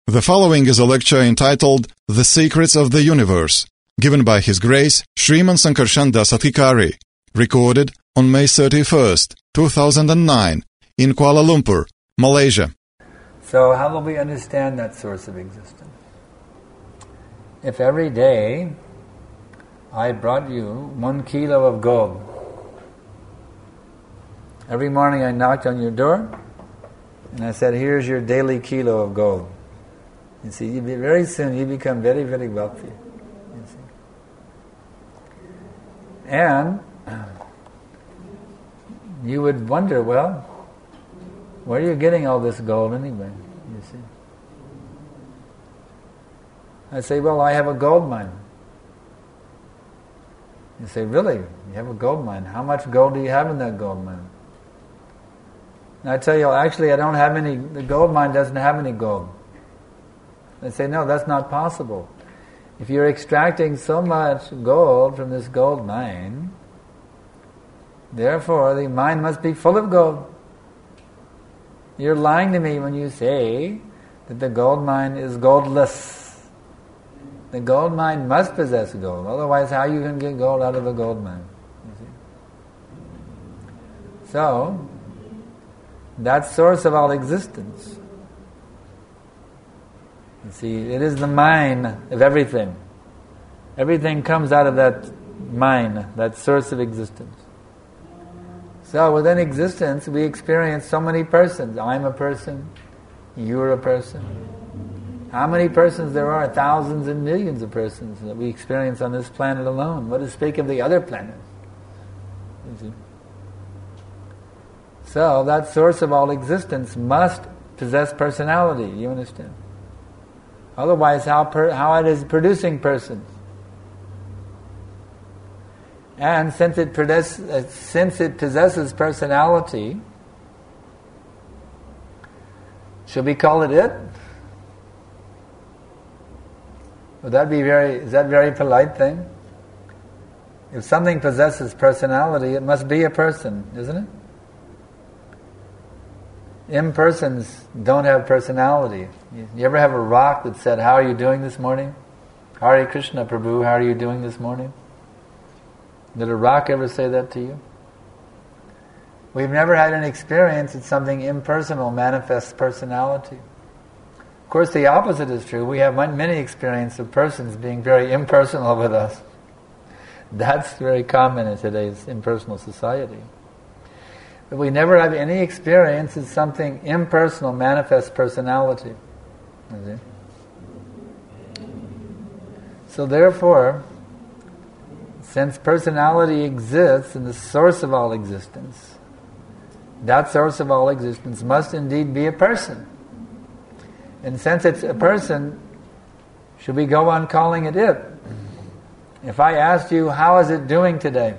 The following is a lecture entitled The Secrets of the Universe, given by His Grace Sriman Sankarshan Das Adhikari, recorded on May 31st, 2009, in Kuala Lumpur, Malaysia. So how will we understand that source of existence? If every day I brought you 1 kilo of gold, every morning I knocked on your door and I said, here's your daily kilo of gold. You see, very soon you become very, very wealthy. You see. And you would wonder, well, where are you getting all this gold anyway? You see. I say, well, I have a gold mine. You say, really? You have a gold mine? How much gold do you have in that gold mine? And I tell you, actually, I don't have any. The gold mine doesn't have any gold. They say, no, that's not possible. If you're extracting so much gold from this gold mine, therefore the mine must be full of gold. You're lying to me when you say that the gold mine is goldless. The gold mine must possess gold. Otherwise, how are you going to get gold out of a gold mine? You see? So, that source of all existence, you see, it is the mine of everything. Everything comes out of that mine, that source of existence. So within existence, we experience so many persons. I'm a person, you're a person. How many persons there are? Thousands and millions of persons that we experience on this planet alone. What to speak of the other planets? You see? So that source of all existence must possess personality, you understand? Otherwise, how it is producing persons. And since it possesses personality, should we call it it? Would that be is that very polite thing? If something possesses personality, it must be a person, isn't it? Impersons don't have personality. You ever have a rock that said, how are you doing this morning? Hare Krishna Prabhu, how are you doing this morning? Did a rock ever say that to you? We've never had an experience that something impersonal manifests personality. Of course, the opposite is true. We have many experiences of persons being very impersonal with us. That's very common in today's impersonal society. But we never have any experience that something impersonal manifests personality. You see? So therefore, since personality exists in the source of all existence, that source of all existence must indeed be a person. And since it's a person, should we go on calling it it? If I asked you, how is it doing today?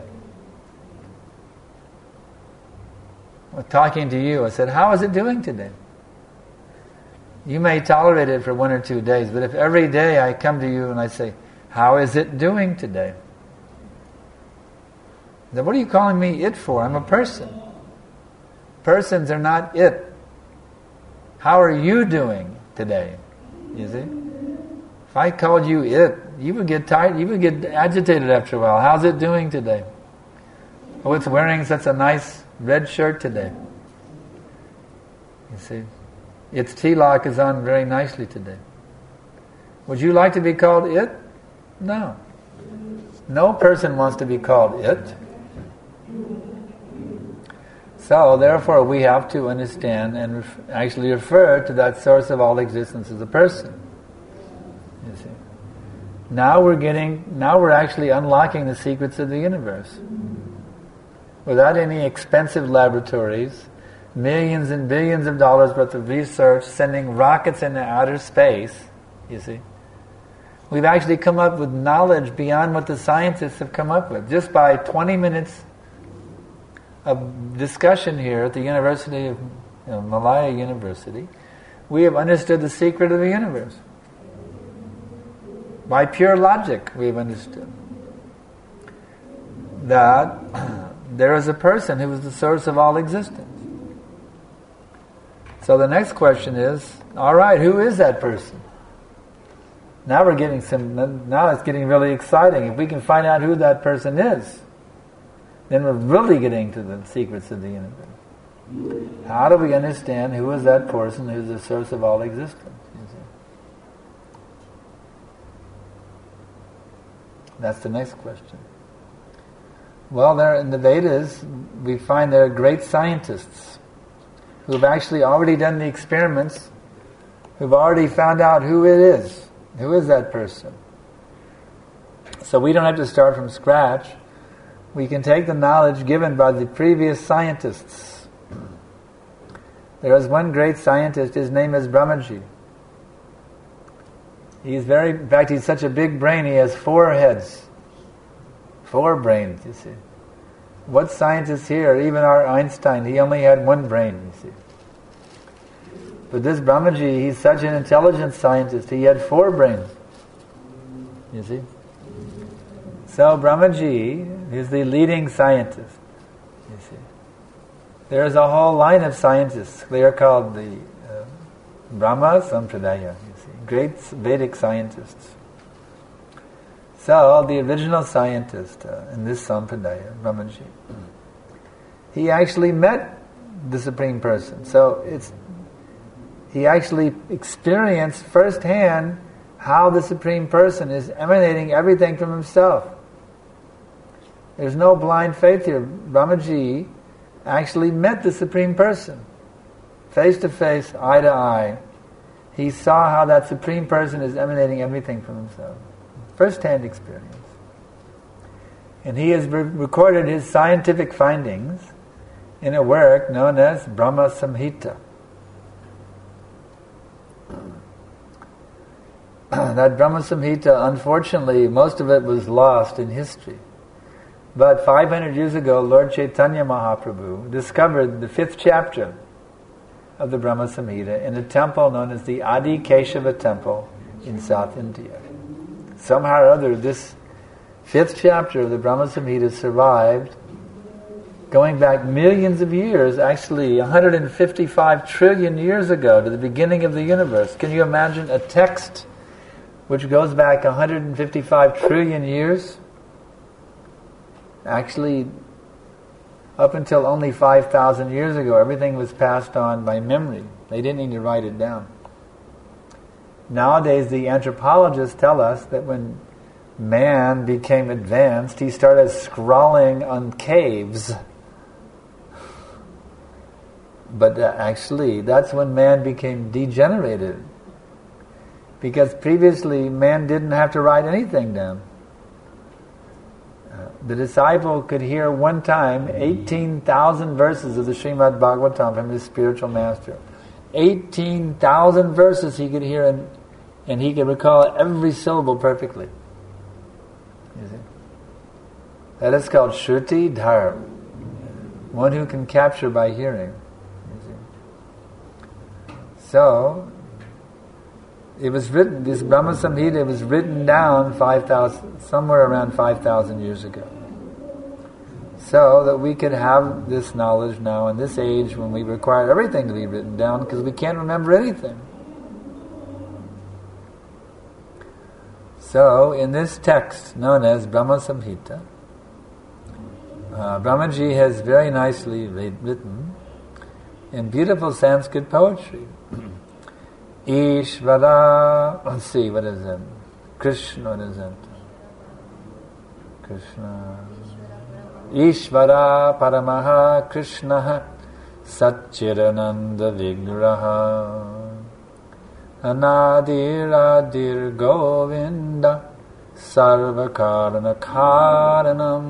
Talking to you, I said, how is it doing today? You may tolerate it for 1 or 2 days, but if every day I come to you and I say, how is it doing today? Then what are you calling me it for? I'm a person. Persons are not it. How are you doing today? You see? If I called you it, you would get tired, you would get agitated after a while. How's it doing today? Oh, it's wearing such a nice red shirt today. You see? Its tilak is on very nicely today. Would you like to be called it? No. No person wants to be called it. So, therefore, we have to understand and actually refer to that source of all existence as a person. You see? Now we're actually unlocking the secrets of the universe. Without any expensive laboratories, millions and billions of dollars worth of research, sending rockets into outer space, you see. We've actually come up with knowledge beyond what the scientists have come up with. Just by 20 minutes of discussion here at the University of Malaya University, we have understood the secret of the universe. By pure logic, we have understood that there is a person who is the source of all existence. So the next question is, all right, who is that person? Now it's getting really exciting. If we can find out who that person is, then we're really getting to the secrets of the universe. How do we understand who is that person who's the source of all existence? You see? That's the next question. Well, there in the Vedas, we find there are great scientists who have actually already done the experiments, who've already found out who it is. Who is that person? So we don't have to start from scratch. We can take the knowledge given by the previous scientists. There is one great scientist, his name is Brahmaji. In fact, he's such a big brain, he has 4 heads. 4 brains, you see. What scientists here, even our Einstein, he only had 1 brain, you see. But this Brahmaji, he's such an intelligent scientist, he had 4 brains. You see? So Brahmaji is the leading scientist. You see? There is a whole line of scientists. They are called the Brahma Sampradaya, you see. Great Vedic scientists. So the original scientist in this Sampradaya, Brahmaji, he actually met the Supreme Person. So he actually experienced firsthand how the Supreme Person is emanating everything from himself. There's no blind faith here. Brahmaji actually met the Supreme Person. Face to face, eye to eye. He saw how that Supreme Person is emanating everything from himself. First-hand experience. And he has recorded his scientific findings in a work known as Brahma Samhita. That Brahma Samhita, unfortunately, most of it was lost in history. But 500 years ago, Lord Chaitanya Mahaprabhu discovered the 5th chapter of the Brahma Samhita in a temple known as the Adi Keshava Temple in South India. Somehow or other, this 5th chapter of the Brahma Samhita survived, going back millions of years, actually 155 trillion years ago, to the beginning of the universe. Can you imagine a text which goes back 155 trillion years? Actually, up until only 5,000 years ago, everything was passed on by memory. They didn't need to write it down. Nowadays, the anthropologists tell us that when man became advanced, he started scrawling on caves. But actually, that's when man became degenerated. Because previously, man didn't have to write anything down. The disciple could hear one time 18,000 verses of the Srimad Bhagavatam from his spiritual master. 18,000 verses he could hear, and he could recall every syllable perfectly. You see? That is called Shruti Dhar, one who can capture by hearing. You see? So, it was written, this Brahma Samhita was written down somewhere around 5,000 years ago. So that we could have this knowledge now in this age when we require everything to be written down because we can't remember anything. So in this text known as Brahma Samhita, Brahmaji has very nicely written in beautiful Sanskrit poetry. Ishvara, let's see, what is it? Krishna, what is it? Krishna. Ishvara Paramaha Krishna Satchirananda Vigraha Anadir Adir Govinda Sarvakarana Karanam.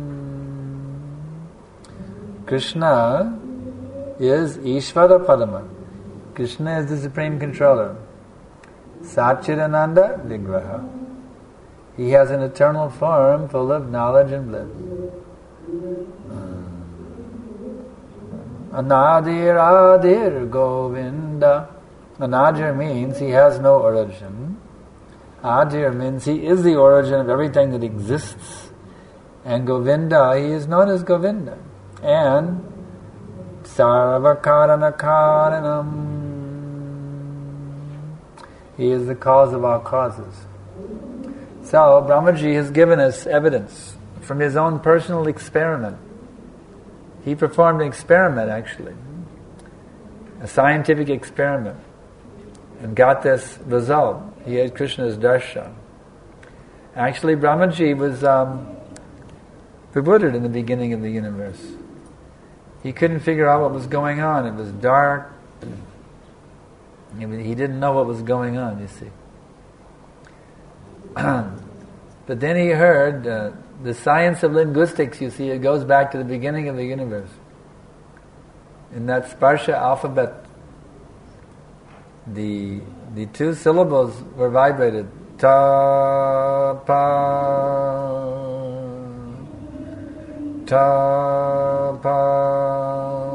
Krishna is Ishvara Parama. Krishna is the Supreme Controller. Satchirananda Vigraha. He has an eternal form full of knowledge and bliss. Anadir Adir Govinda. Anadir means he has no origin. Adir means he is the origin of everything that exists. And Govinda, he is known as Govinda. And Sarvakarana-karanam. He is the cause of all causes. So, Brahmaji has given us evidence from his own personal experiment. He performed an experiment, actually, a scientific experiment, and got this result. He had Krishna's darshan. Actually, Brahmaji was bewildered in the beginning of the universe. He couldn't figure out what was going on. It was dark. He didn't know what was going on, you see. But then he heard the science of linguistics, you see, it goes back to the beginning of the universe. In that Sparsha alphabet, the two syllables were vibrated. Ta, pa, ta, pa.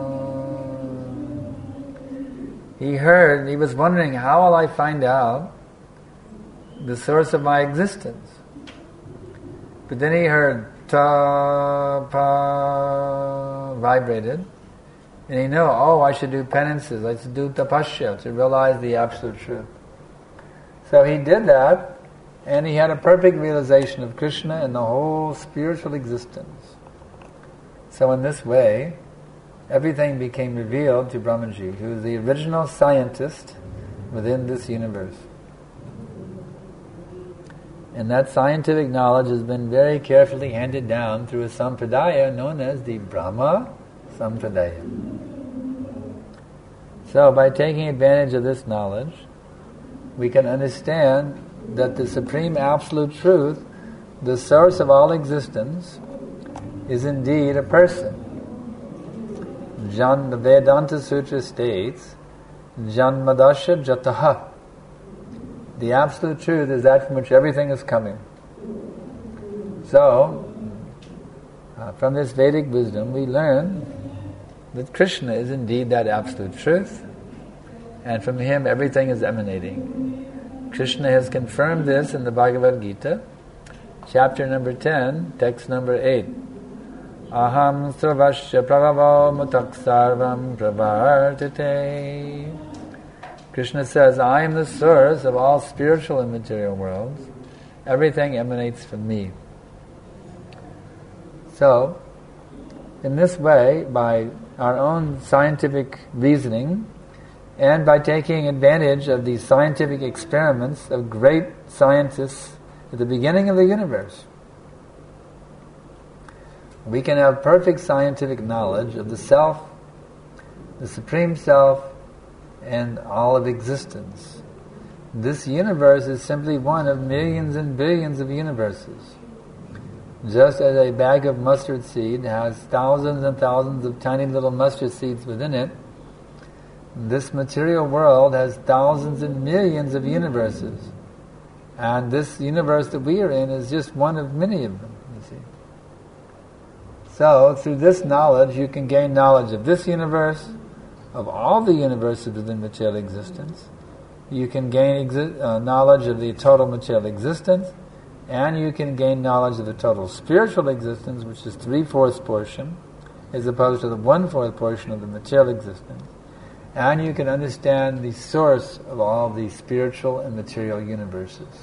He was wondering, how will I find out the source of my existence? But then he heard ta, pa, vibrated, and he knew, I should do penances, I should do tapasya to realize the absolute truth. So he did that, and he had a perfect realization of Krishna and the whole spiritual existence. So in this way, everything became revealed to Brahmaji, who is the original scientist within this universe. And that scientific knowledge has been very carefully handed down through a sampradaya known as the Brahma Sampradaya. So by taking advantage of this knowledge, we can understand that the Supreme Absolute Truth, the source of all existence, is indeed a person. The Vedanta Sutra states, Janmadasya Jataha. The Absolute Truth is that from which everything is coming. So, from this Vedic wisdom, we learn that Krishna is indeed that Absolute Truth, and from him everything is emanating. Krishna has confirmed this in the Bhagavad Gita, chapter number 10, text number 8. Aham sarvasya prabhavo mutak sarvam pravartate. Krishna says, I am the source of all spiritual and material worlds. Everything emanates from me. So, in this way, by our own scientific reasoning, and by taking advantage of the scientific experiments of great scientists at the beginning of the universe, we can have perfect scientific knowledge of the self, the Supreme Self, and all of existence. This universe is simply one of millions and billions of universes. Just as a bag of mustard seed has thousands and thousands of tiny little mustard seeds within it, this material world has thousands and millions of universes. And this universe that we are in is just one of many of them, you see. So, through this knowledge, you can gain knowledge of this universe, of all the universes within material existence. You can gain knowledge of the total material existence, and you can gain knowledge of the total spiritual existence, which is 3/4 portion, as opposed to the 1/4 portion of the material existence. And you can understand the source of all the spiritual and material universes.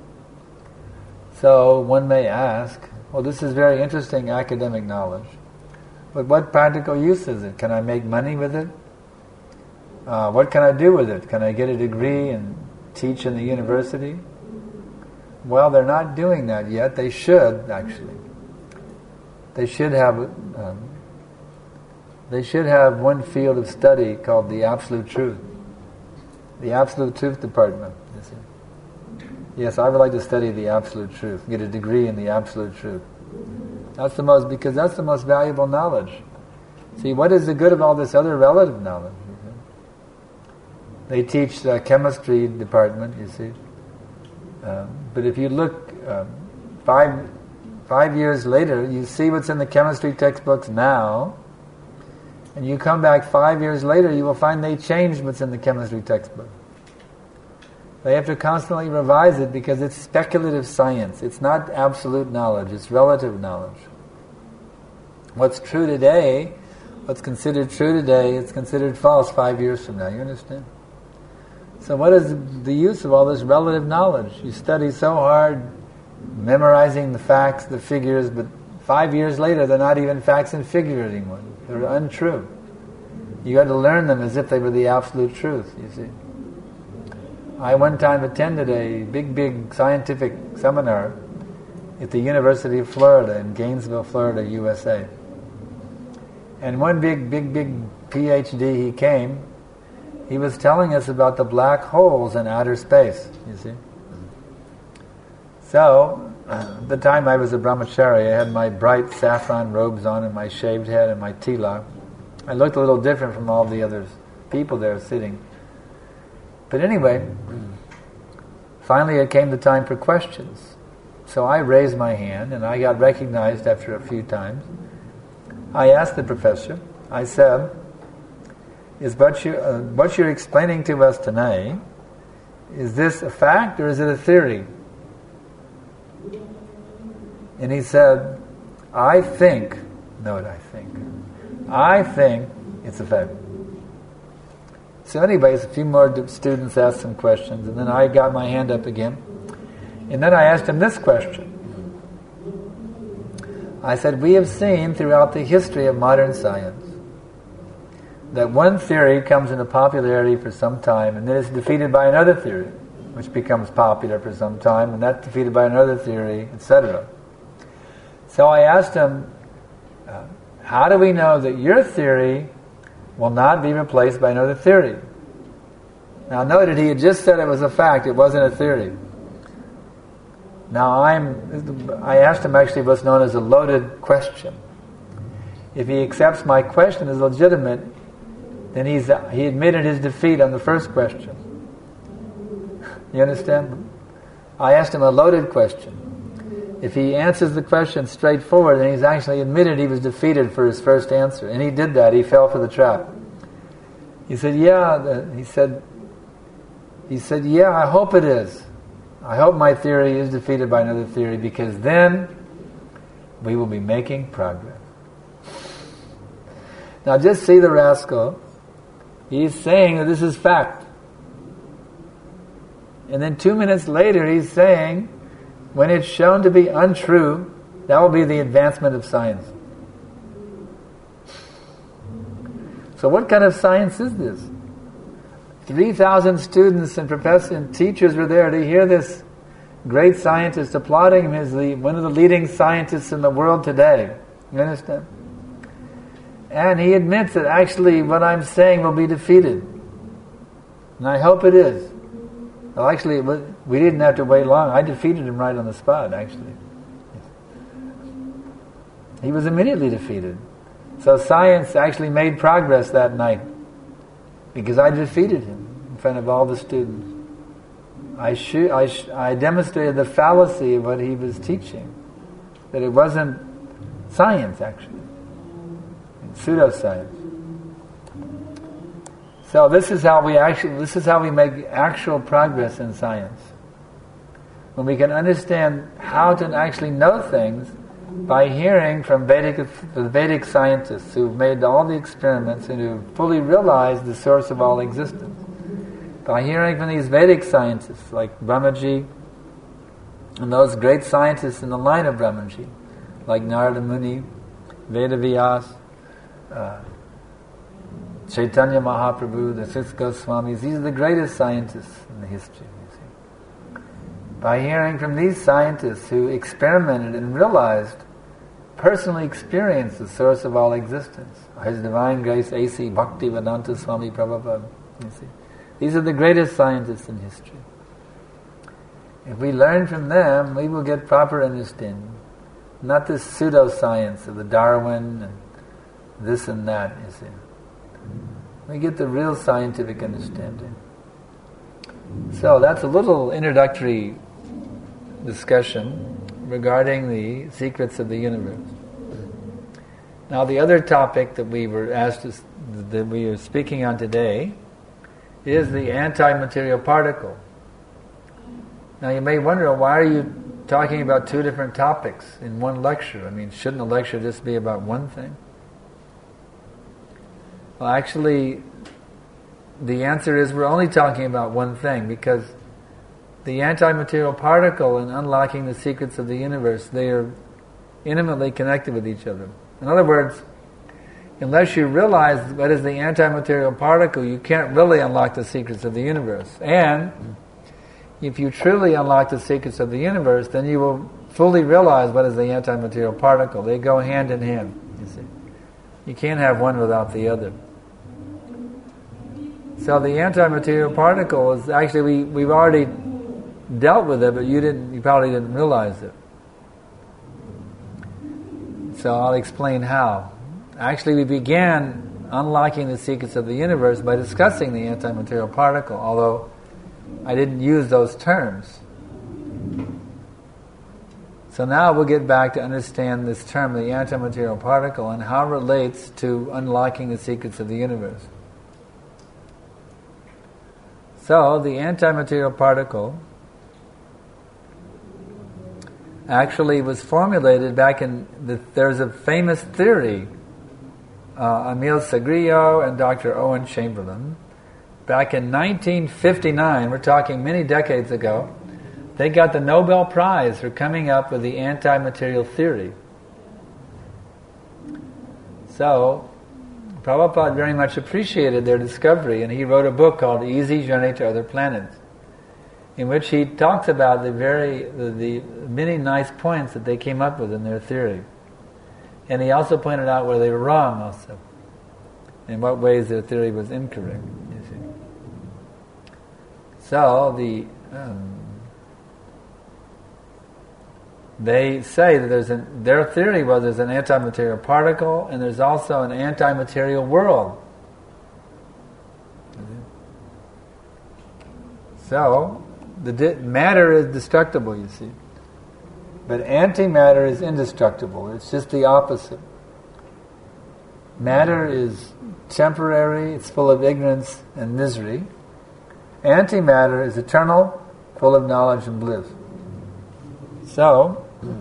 So one may ask, well, this is very interesting academic knowledge, but what practical use is it? Can I make money with it? What can I do with it? Can I get a degree and teach in the university? Well, they're not doing that yet. They should, actually. They should have one field of study called the Absolute Truth. The Absolute Truth Department. You see. Yes, I would like to study the Absolute Truth, get a degree in the Absolute Truth. Because that's the most valuable knowledge. See, what is the good of all this other relative knowledge? They teach the chemistry department, you see. But if you look 5 years later, you see what's in the chemistry textbooks now, and you come back 5 years later, you will find they changed what's in the chemistry textbook. They have to constantly revise it because it's speculative science. It's not absolute knowledge, it's relative knowledge. What's true today what's considered true today is considered false 5 years from now. You understand? So what is the use of all this relative knowledge? You study so hard, memorizing the facts, the figures, but 5 years later they're not even facts and figures anymore. They're untrue. You got to learn them as if they were the absolute truth, you see. I one time attended a big scientific seminar at the University of Florida in Gainesville, Florida, USA. And one big PhD, he came, he was telling us about the black holes in outer space, you see. So, at the time I was a brahmachari, I had my bright saffron robes on and my shaved head and my tilak. I looked a little different from all the other people there sitting. But anyway, finally it came the time for questions. So I raised my hand and I got recognized after a few times. I asked the professor, I said, "Is what you're explaining to us tonight, is this a fact or is it a theory?" And he said, I think it's a fact. So anyways, a few more students asked some questions, and then I got my hand up again. And then I asked him this question. I said, we have seen throughout the history of modern science that one theory comes into popularity for some time, and then it's defeated by another theory, which becomes popular for some time, and that's defeated by another theory, etc. So I asked him, how do we know that your theory will not be replaced by another theory? Now noted he had just said it was a fact, it wasn't a theory. Now I asked him actually what's known as a loaded question. If he accepts my question as legitimate, then he admitted his defeat on the first question. You understand? I asked him a loaded question. If he answers the question straightforward, then he's actually admitted he was defeated for his first answer. And he did that. He fell for the trap. He said, yeah, I hope it is. I hope my theory is defeated by another theory, because then we will be making progress. Now just see the rascal. He's saying that this is fact. And then 2 minutes later he's saying, when it's shown to be untrue, that will be the advancement of science. So what kind of science is this? 3,000 students and professors and teachers were there to hear this great scientist applauding him as one of the leading scientists in the world today. You understand? And he admits that actually what I'm saying will be defeated. And I hope it is. Well, actually, we didn't have to wait long. I defeated him right on the spot, actually. He was immediately defeated. So science actually made progress that night, because I defeated him in front of all the students. I demonstrated the fallacy of what he was teaching, that it wasn't science, actually. It's pseudoscience. So this is how we make actual progress in science. When we can understand how to actually know things by hearing from the Vedic scientists who've made all the experiments and who fully realized the source of all existence. By hearing from these Vedic scientists like Brahmaji and those great scientists in the line of Brahmaji, like Narada Muni, Vedavyas, Chaitanya Mahaprabhu, the Six Goswamis, these are the greatest scientists in the history, you see. By hearing from these scientists who experimented and realized, personally experienced the source of all existence, His Divine Grace A.C. Bhaktivedanta Swami Prabhupada, you see. These are the greatest scientists in history. If we learn from them, we will get proper understanding. Not this pseudoscience of the Darwin and this and that, you see. We get the real scientific understanding. So that's a little introductory discussion regarding the secrets of the universe. Now the other topic that we are speaking on today is the anti-material particle. Now you may wonder, why are you talking about two different topics in one lecture? I mean, shouldn't a lecture just be about one thing? Well, actually, the answer is we're only talking about one thing, because the anti-material particle and unlocking the secrets of the universe, they are intimately connected with each other. In other words, unless you realize what is the anti-material particle, you can't really unlock the secrets of the universe. And if you truly unlock the secrets of the universe, then you will fully realize what is the anti-material particle. They go hand in hand, you see. You can't have one without the other. So the anti-material particle is actually, we've already dealt with it, but you probably didn't realize it. So I'll explain how. Actually, we began unlocking the secrets of the universe by discussing the anti-material particle, although I didn't use those terms. So now we'll get back to understand this term, the anti-material particle, and how it relates to unlocking the secrets of the universe. So, the anti-material particle actually was formulated back in there's a famous theory, Emile Sagrillo and Dr. Owen Chamberlain, back in 1959, we're talking many decades ago, they got the Nobel Prize for coming up with the anti-material theory. So, Prabhupada very much appreciated their discovery, and he wrote a book called Easy Journey to Other Planets, in which he talks about the many nice points that they came up with in their theory. And he also pointed out where they were wrong also, in what ways their theory was incorrect, you see. So, they say that their theory was there's an anti-material particle and there's also an anti-material world. So, matter is destructible, you see. But antimatter is indestructible. It's just the opposite. Matter is temporary, it's full of ignorance and misery. Antimatter is eternal, full of knowledge and bliss. So,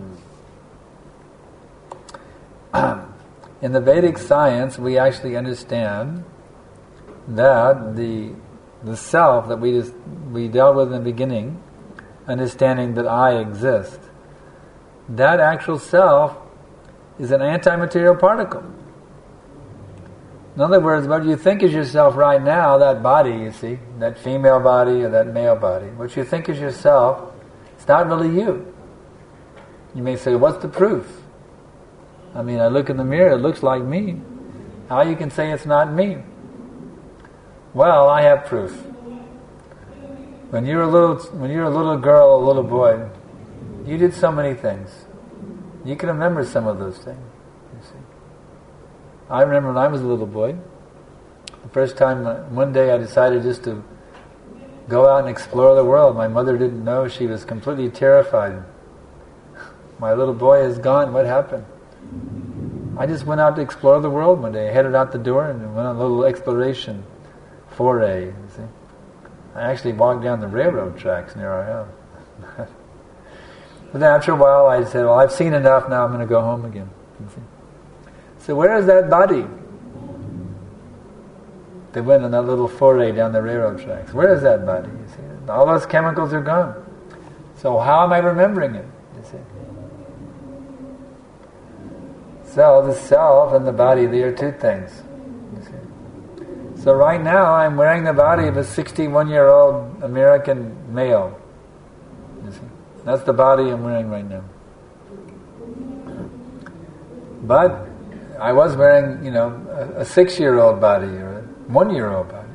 in the Vedic science, we actually understand that the self that we dealt with in the beginning, understanding that I exist, that actual self is an anti-material particle. In other words, what you think is yourself right now, that body, you see, that female body or that male body, what you think is yourself, it's not really you. You may say, what's the proof? I mean, I look in the mirror, it looks like me. How you can say it's not me? Well, I have proof. When you're a little girl, a little boy, you did so many things. You can remember some of those things, you see. I remember when I was a little boy, the first time, one day I decided just to go out and explore the world. My mother didn't know, she was completely terrified. My little boy is gone, what happened? I just went out to explore the world one day. I headed out the door and went on a little exploration foray, you see. I actually walked down the railroad tracks near our house. But then after a while I said, well, I've seen enough, now I'm going to go home again. You see. So where is that body? They went on that little foray down the railroad tracks. Where is that body? You see, all those chemicals are gone. So how am I remembering it? You see. So the self and the body, they are two things. You see. So right now I'm wearing the body of a 61-year-old American male. You see. That's the body I'm wearing right now. But I was wearing, a 6-year-old body or a 1-year-old body.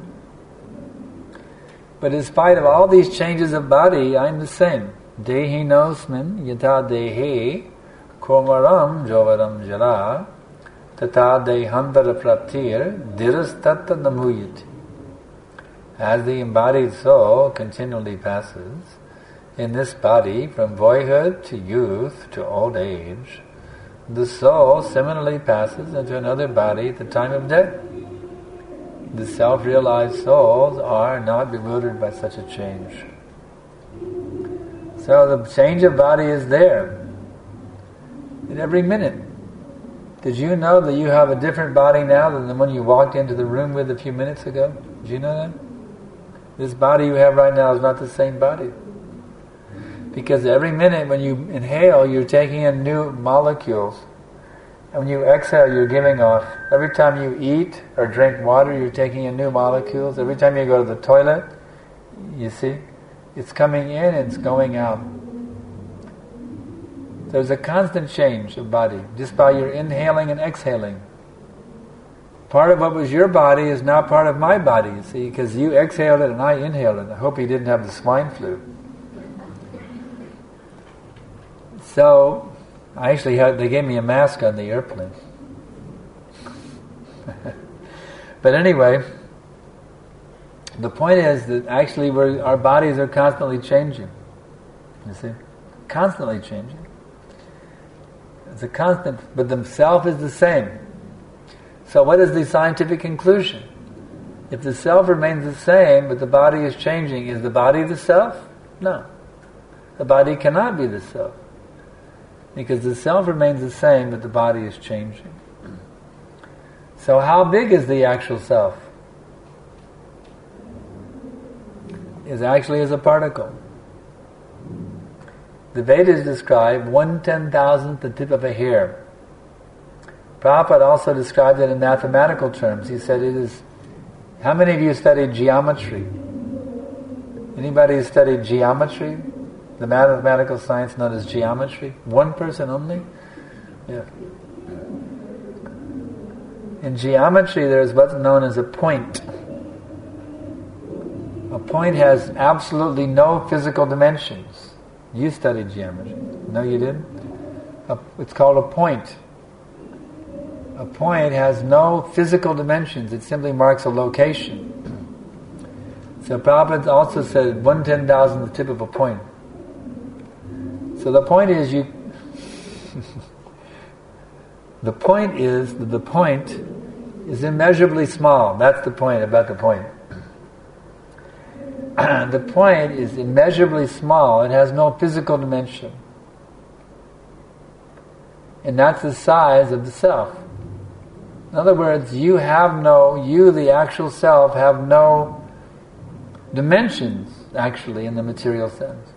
But in spite of all these changes of body, I'm the same. Dehi nosmin yata dehi komaram jovaram jara tata dehandara praptir dirastatta namuyati. As the embodied soul continually passes in this body from boyhood to youth to old age, the soul similarly passes into another body at the time of death. The self-realized souls are not bewildered by such a change. So the change of body is there in every minute. Did you know that you have a different body now than the one you walked into the room with a few minutes ago? Did you know that? This body you have right now is not the same body. Because every minute when you inhale, you're taking in new molecules. And when you exhale, you're giving off. Every time you eat or drink water, you're taking in new molecules. Every time you go to the toilet, you see, it's coming in and it's going out. There's a constant change of body, just by your inhaling and exhaling. Part of what was your body is now part of my body, you see, because you exhaled it and I inhaled it. I hope you didn't have the swine flu. So, they gave me a mask on the airplane. But anyway, the point is that actually our bodies are constantly changing. You see? Constantly changing. It's a constant, but the self is the same. So what is the scientific conclusion? If the self remains the same, but the body is changing, is the body the self? No. The body cannot be the self. Because the self remains the same, but the body is changing. So how big is the actual self? Is actually as a particle. The Vedas describe 1/10,000th the tip of a hair. Prabhupada also described it in mathematical terms. He said it is... How many of you studied geometry? Anybody who studied geometry? The mathematical science known as geometry? One person only? Yeah. In geometry there is what's known as a point. A point has absolutely no physical dimensions. You studied geometry. No, you didn't? It's called a point. A point has no physical dimensions. It simply marks a location. So Prabhupada also said 1/10,000th the tip of a point. So the point is the point is that the point is immeasurably small. That's the point about the point. The point is immeasurably small. It has no physical dimension. And that's the size of the self. In other words, you, the actual self, have no dimensions, actually, in the material sense.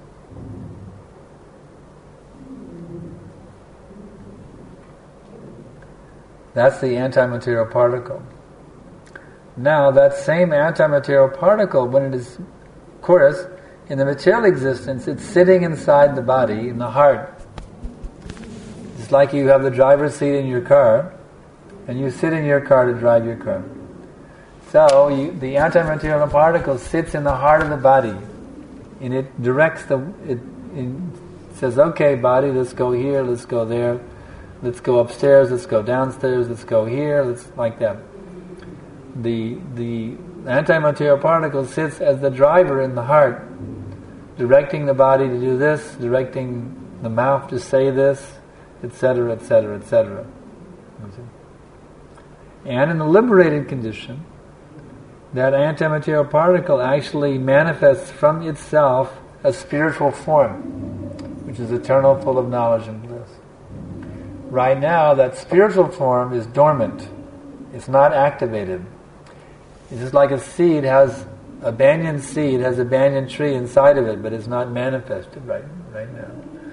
That's the antimaterial particle. Now, that same antimaterial particle, when it is, of course, in the material existence, it's sitting inside the body, in the heart. It's like you have the driver's seat in your car, and you sit in your car to drive your car. So, the antimaterial particle sits in the heart of the body, and it directs it says, okay, body, let's go here, let's go there, let's go upstairs, let's go downstairs, let's go here, like that. The antimaterial particle sits as the driver in the heart, directing the body to do this, directing the mouth to say this, etc., etc., etc. And in the liberated condition, that antimaterial particle actually manifests from itself a spiritual form, which is eternal, full of knowledge and bliss. Right now, that spiritual form is dormant. It's not activated. It's just like a banyan seed has a banyan tree inside of it, but it's not manifested right now.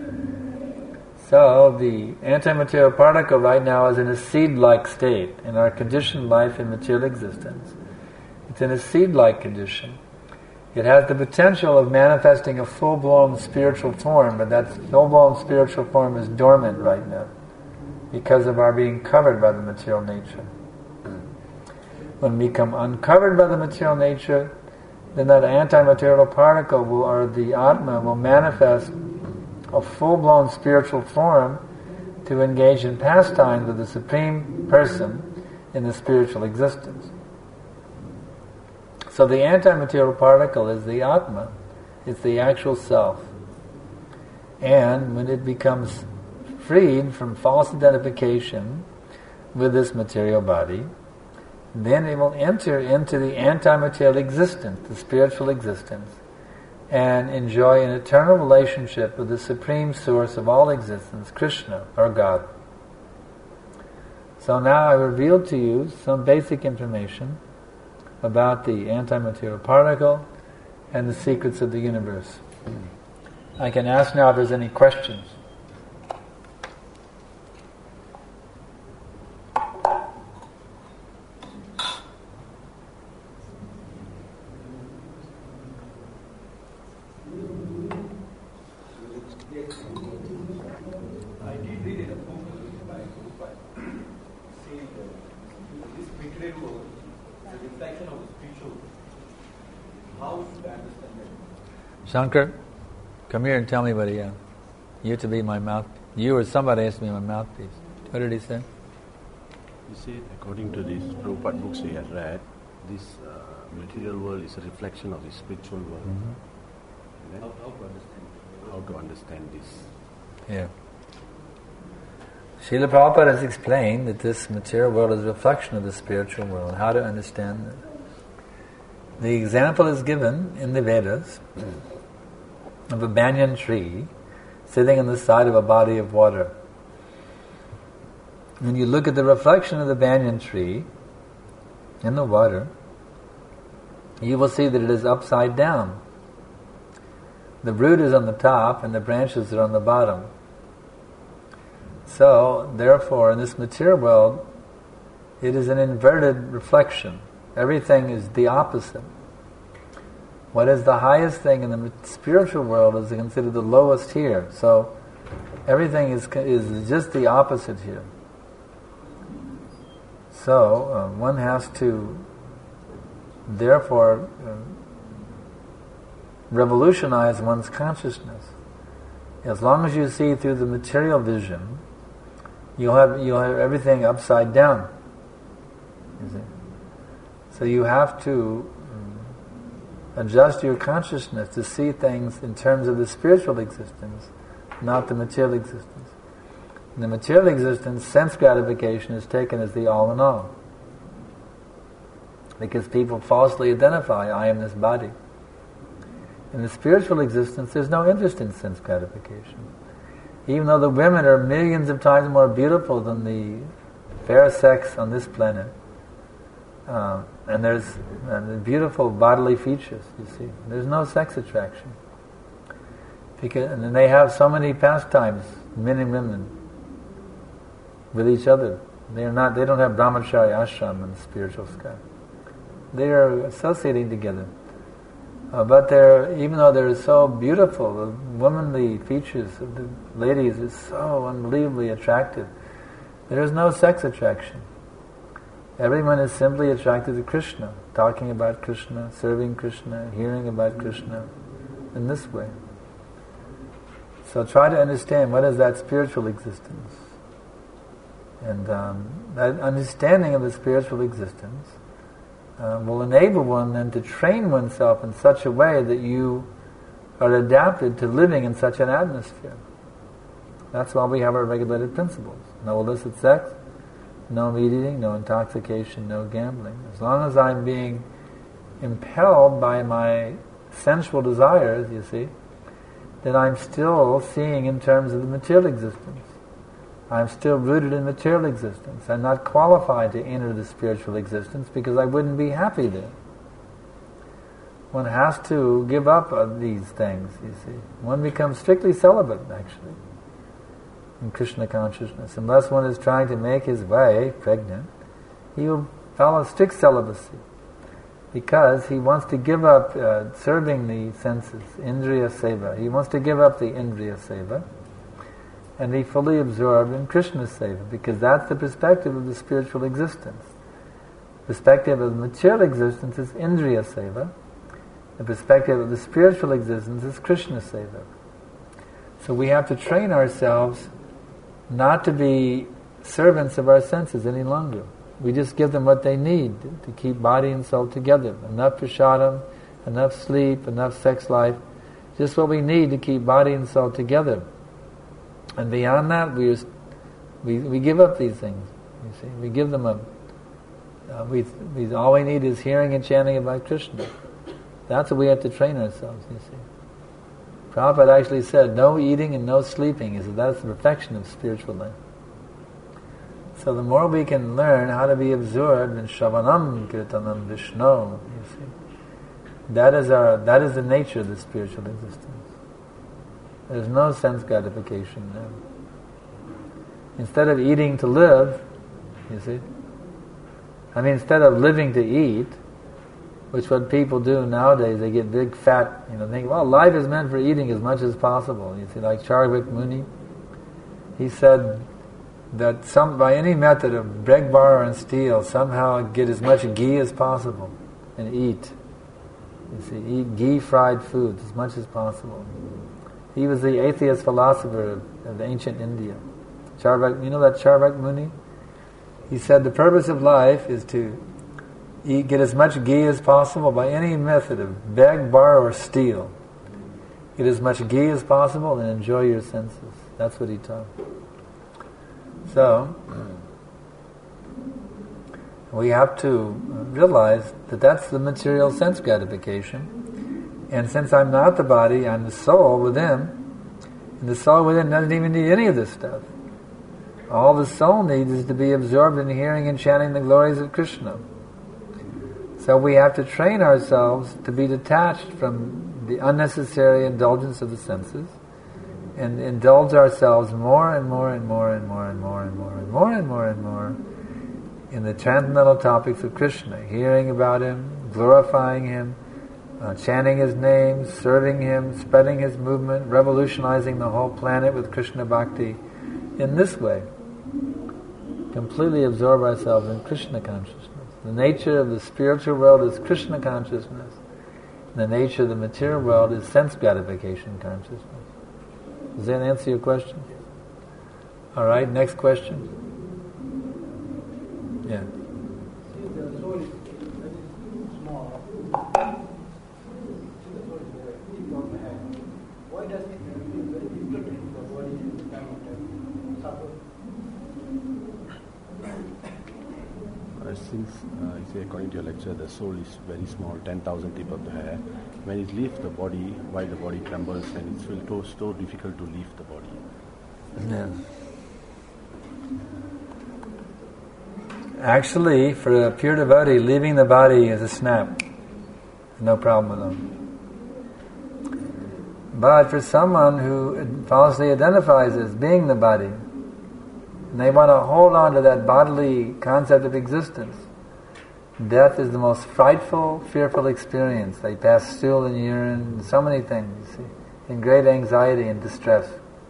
So the antimaterial particle right now is in a seed-like state. In our conditioned life in material existence, it's in a seed-like condition. It has the potential of manifesting a full-blown spiritual form, but that full-blown spiritual form is dormant right now because of our being covered by the material nature. When we become uncovered by the material nature, then that antimaterial particle or the Atma will manifest a full-blown spiritual form to engage in pastimes with the Supreme Person in the spiritual existence. So the antimaterial particle is the Atma. It's the actual self. And when it becomes freed from false identification with this material body, then it will enter into the antimaterial existence, the spiritual existence, and enjoy an eternal relationship with the supreme source of all existence, Krishna, or God. So now I revealed to you some basic information about the anti-material particle and the secrets of the universe. I can ask now if there's any questions. I did read in a book by Prabhupada saying that this material world is a reflection of the spiritual world. How should I understand that? Shankar, come here and tell me what he asked. You to be my mouth. You or somebody asked me my mouthpiece. What did he say? He said, according to these Prabhupada books he had read, this material world is a reflection of the spiritual world. Mm-hmm. And then how to understand this? Yeah. Srila Prabhupada has explained that this material world is a reflection of the spiritual world. How to understand it. The example is given in the Vedas of a banyan tree sitting on the side of a body of water. When you look at the reflection of the banyan tree in the water, you will see that it is upside down. The root is on the top and the branches are on the bottom. So, therefore, in this material world, it is an inverted reflection. Everything is the opposite. What is the highest thing in the spiritual world is considered the lowest here. So, everything is just the opposite here. So, one has to, therefore, revolutionize one's consciousness. As long as you see through the material vision, you'll have everything upside down. You see? So you have to adjust your consciousness to see things in terms of the spiritual existence, not the material existence. In the material existence, sense gratification is taken as the all in all. Because people falsely identify, I am this body. In the spiritual existence, there's no interest in sense gratification. Even though the women are millions of times more beautiful than the fair sex on this planet, and there's beautiful bodily features, you see. There's no sex attraction. And then they have so many pastimes, men and women, with each other. They don't have brahmacharya ashram in the spiritual sky. They are associating together. But even though they're so beautiful, the womanly features of the ladies is so unbelievably attractive. There is no sex attraction. Everyone is simply attracted to Krishna, talking about Krishna, serving Krishna, hearing about Krishna, in this way. So try to understand what is that spiritual existence. And that understanding of the spiritual existence will enable one then to train oneself in such a way that you are adapted to living in such an atmosphere. That's why we have our regulated principles. No illicit sex, no meat eating, no intoxication, no gambling. As long as I'm being impelled by my sensual desires, you see, then I'm still seeing in terms of the material existence. I'm still rooted in material existence. I'm not qualified to enter the spiritual existence because I wouldn't be happy there. One has to give up these things, you see. One becomes strictly celibate, actually, in Krishna consciousness. Unless one is trying to make his way pregnant, he will follow strict celibacy because he wants to give up serving the senses, indriya seva. He wants to give up the indriya seva and be fully absorbed in Krishna's seva, because that's the perspective of the spiritual existence. The perspective of the material existence is indriya seva. The perspective of the spiritual existence is Krishna seva. So we have to train ourselves not to be servants of our senses any longer. We just give them what they need to keep body and soul together. Enough prasadam, enough sleep, enough sex life. Just what we need to keep body and soul together. And beyond that, we give up these things. You see, we give them up. All we need is hearing and chanting about Krishna. That's what we have to train ourselves. You see, Prabhupada actually said, "No eating and no sleeping." That's the perfection of spiritual life. So the more we can learn how to be absorbed in Shravanam Kirtanam Vishnu, you see, that is the nature of the spiritual existence. There's no sense gratification there. Instead of eating to live, you see, instead of living to eat, which what people do nowadays, they get big fat, think, well, life is meant for eating as much as possible. You see, like Charvak Muni, he said that by any method of beg, borrow, and steal, somehow get as much ghee as possible and eat. You see, eat ghee-fried foods as much as possible. He was the atheist philosopher of ancient India. Charvak, you know that Charvak Muni? He said the purpose of life is to get as much ghee as possible by any method of beg, borrow, or steal. Get as much ghee as possible and enjoy your senses. That's what he taught. So, we have to realize that that's the material sense gratification. And since I'm not the body, I'm the soul within, and the soul within doesn't even need any of this stuff. All the soul needs is to be absorbed in hearing and chanting the glories of Krishna. So we have to train ourselves to be detached from the unnecessary indulgence of the senses and indulge ourselves more and more and more and more and more and more and more and more and more in the transcendental topics of Krishna, hearing about Him, glorifying Him, chanting His name, serving Him, spreading His movement, revolutionizing the whole planet with Krishna Bhakti. In this way, completely absorb ourselves in Krishna consciousness. The nature of the spiritual world is Krishna consciousness. The nature of the material world is sense gratification consciousness. Does that answer your question? All right, next question. Yeah. Since the soul is very small, since the soul is very deep on the head, why does it feel very difficult in the body at the time of death? Suffer? Since, you say, according to your lecture, the soul is very small, 10,000 tip of the hair. When it leaves the body, while the body trembles, and it's so difficult to leave the body. Yeah. Actually, for a pure devotee, leaving the body is a snap. No problem with them. But for someone who falsely identifies as being the body, and they want to hold on to that bodily concept of existence, death is the most frightful, fearful experience. They pass stool and urine, so many things, you see, in great anxiety and distress.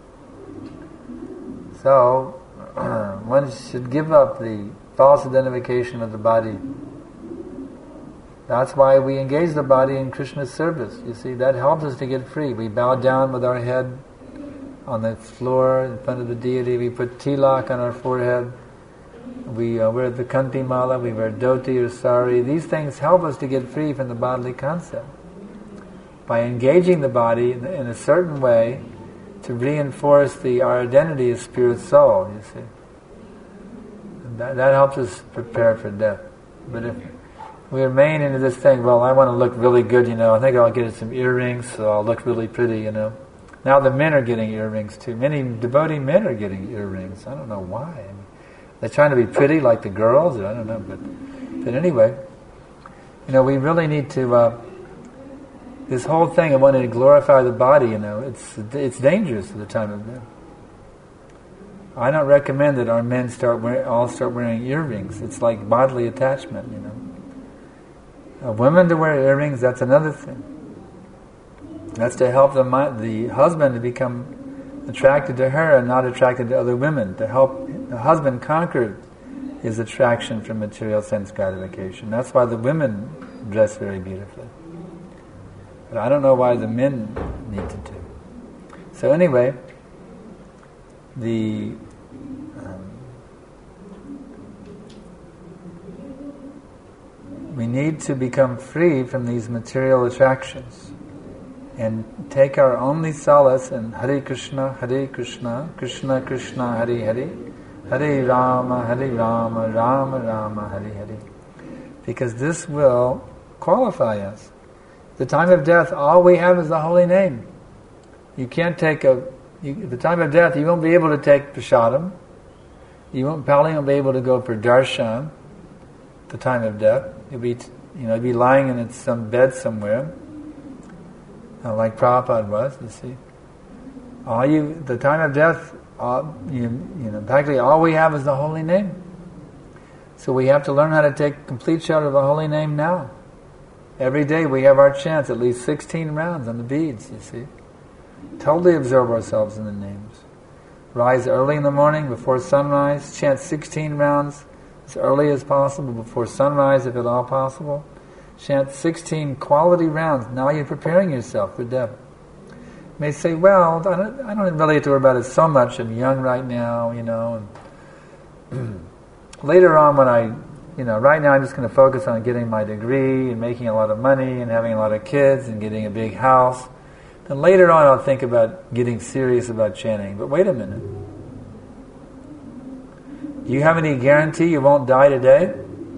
So, one should give up the false identification of the body. That's why we engage the body in Krishna's service. You see, that helps us to get free. We bow down with our head on the floor in front of the deity. We put tilak on our forehead. We wear the kanti mala. We wear dhoti or sari. These things help us to get free from the bodily concept. By engaging the body in a certain way to reinforce our identity as spirit soul, you see. That helps us prepare for death. But if we remain into this thing, well, I want to look really good, I think I'll get some earrings, so I'll look really pretty, Now the men are getting earrings too. Many devotee men are getting earrings. I don't know why. They're trying to be pretty like the girls, or I don't know. But anyway, we really need to. This whole thing of wanting to glorify the body, it's dangerous at the time of death. I don't recommend that our men all start wearing earrings. It's like bodily attachment, Women to wear earrings, that's another thing. That's to help the husband to become attracted to her and not attracted to other women, to help the husband conquer his attraction for material sense gratification. That's why the women dress very beautifully. But I don't know why the men need to do. So anyway, we need to become free from these material attractions and take our only solace in Hare Krishna, Krishna Krishna, Hare Hare, Hare Rama, Rama Rama, Hare Hare. Because this will qualify us. The time of death, all we have is the holy name. You can't take at the time of death, you won't be able to take prasadam. You won't probably be able to go for darshan at the time of death. You'll be, you'll be lying in some bed somewhere, like Prabhupada was. You see, the time of death, practically all we have is the holy name. So we have to learn how to take complete shelter of the holy name now. Every day we have our chants, at least 16 rounds on the beads. You see, totally absorb ourselves in the names. Rise early in the morning before sunrise, chant 16 rounds as early as possible before sunrise, if at all possible. Chant 16 quality rounds. Now you're preparing yourself for death. You may say, well, I don't really have to worry about it so much. I'm young right now, and later on when right now I'm just going to focus on getting my degree and making a lot of money and having a lot of kids and getting a big house. Then later on I'll think about getting serious about chanting. But wait a minute. Do you have any guarantee you won't die today?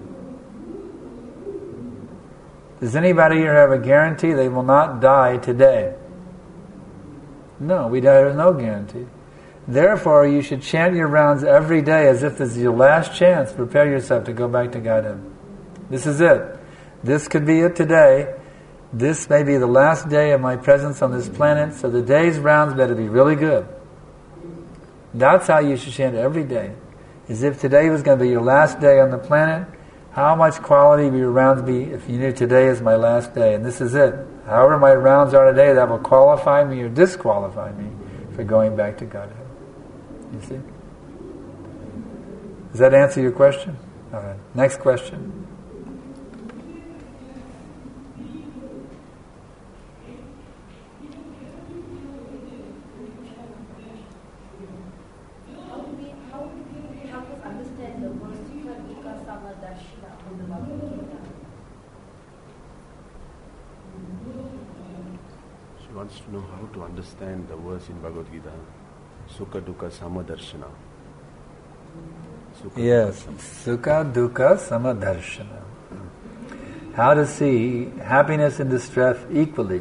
Does anybody here have a guarantee they will not die today? No, there's no guarantee. Therefore, you should chant your rounds every day as if this is your last chance. Prepare yourself to go back to Godhead. This is it. This could be it today. This may be the last day of my presence on this planet, so the day's rounds better be really good. That's how you should chant every day. As if today was going to be your last day on the planet. How much quality will your rounds be if you knew today is my last day? And this is it. However my rounds are today, that will qualify me or disqualify me for going back to Godhead. You see? Does that answer your question? All right. Next question. How do we help us understand the word Sukha Dukkha Samadarshana from the Bhagavad Gita? She wants to know how to understand the verse in Bhagavad Gita. Sukha Dukkha Samadarshana. Yes, Sukha Dukkha Samadarshana. How to see happiness and distress equally.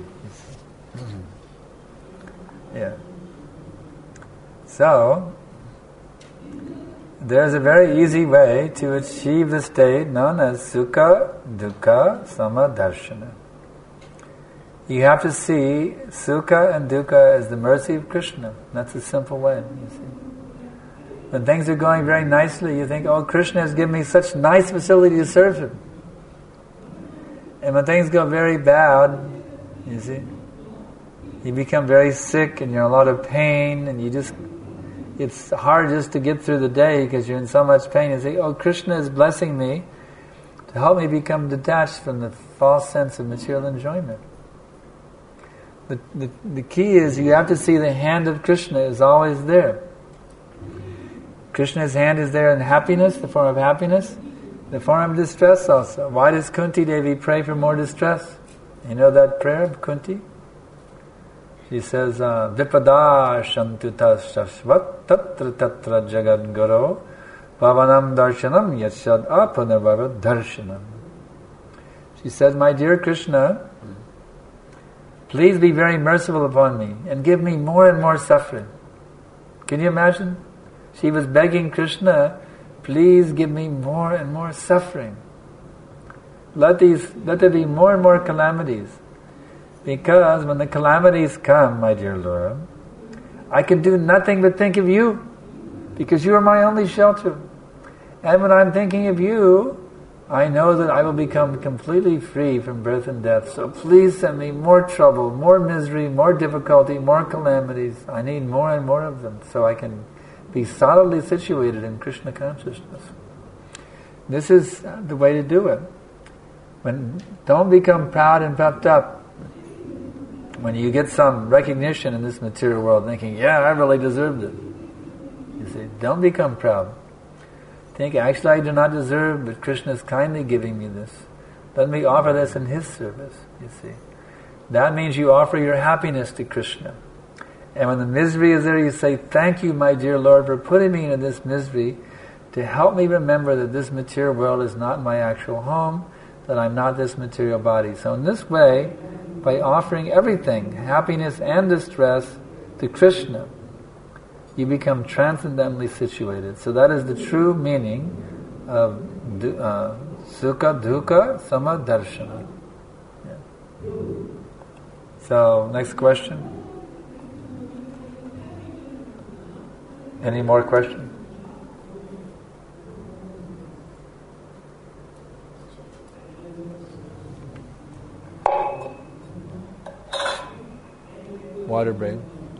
Yeah. So, there's a very easy way to achieve the state known as Sukha Dukkha Samadarshana. You have to see Sukha and Dukkha as the mercy of Krishna. That's a simple way, you see. When things are going very nicely, you think, oh, Krishna has given me such nice facility to serve him. And when things go very bad, you see, you become very sick and you're in a lot of pain and it's hard just to get through the day because you're in so much pain. You say, oh, Krishna is blessing me to help me become detached from the false sense of material enjoyment. The key is you have to see the hand of Krishna is always there. Krishna's hand is there in happiness, the form of happiness, the form of distress also. Why does Kunti Devi pray for more distress? You know that prayer of Kunti? She says, Vipada shantu tasvasvat tatra tatra jagad garo bhavanam darshanam yashad apanavava darshanam. She says, my dear Krishna, please be very merciful upon me and give me more and more suffering. Can you imagine? She was begging Krishna, please give me more and more suffering. Let there be more and more calamities. Because when the calamities come, my dear Lord, I can do nothing but think of you. Because you are my only shelter. And when I'm thinking of you, I know that I will become completely free from birth and death. So please send me more trouble, more misery, more difficulty, more calamities. I need more and more of them so I can be solidly situated in Krishna consciousness. This is the way to do it. Don't become proud and puffed up when you get some recognition in this material world thinking, yeah, I really deserved it. You see, don't become proud. Think, actually I do not deserve, but Krishna is kindly giving me this. Let me offer this in His service, you see. That means you offer your happiness to Krishna. And when the misery is there, you say, thank you, my dear Lord, for putting me into this misery to help me remember that this material world is not my actual home, that I'm not this material body. So in this way, by offering everything, happiness and distress, to Krishna, you become transcendently situated. So that is the true meaning of sukha dukkha samadarshana. Yeah. So, next question. Any more questions? Water break.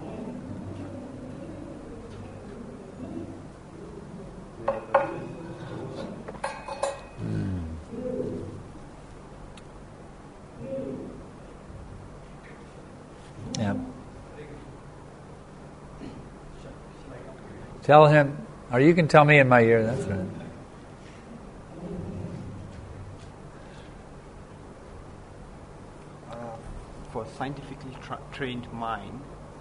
Yeah. Tell him, or you can tell me in my ear, that's right. For scientifically trained mind,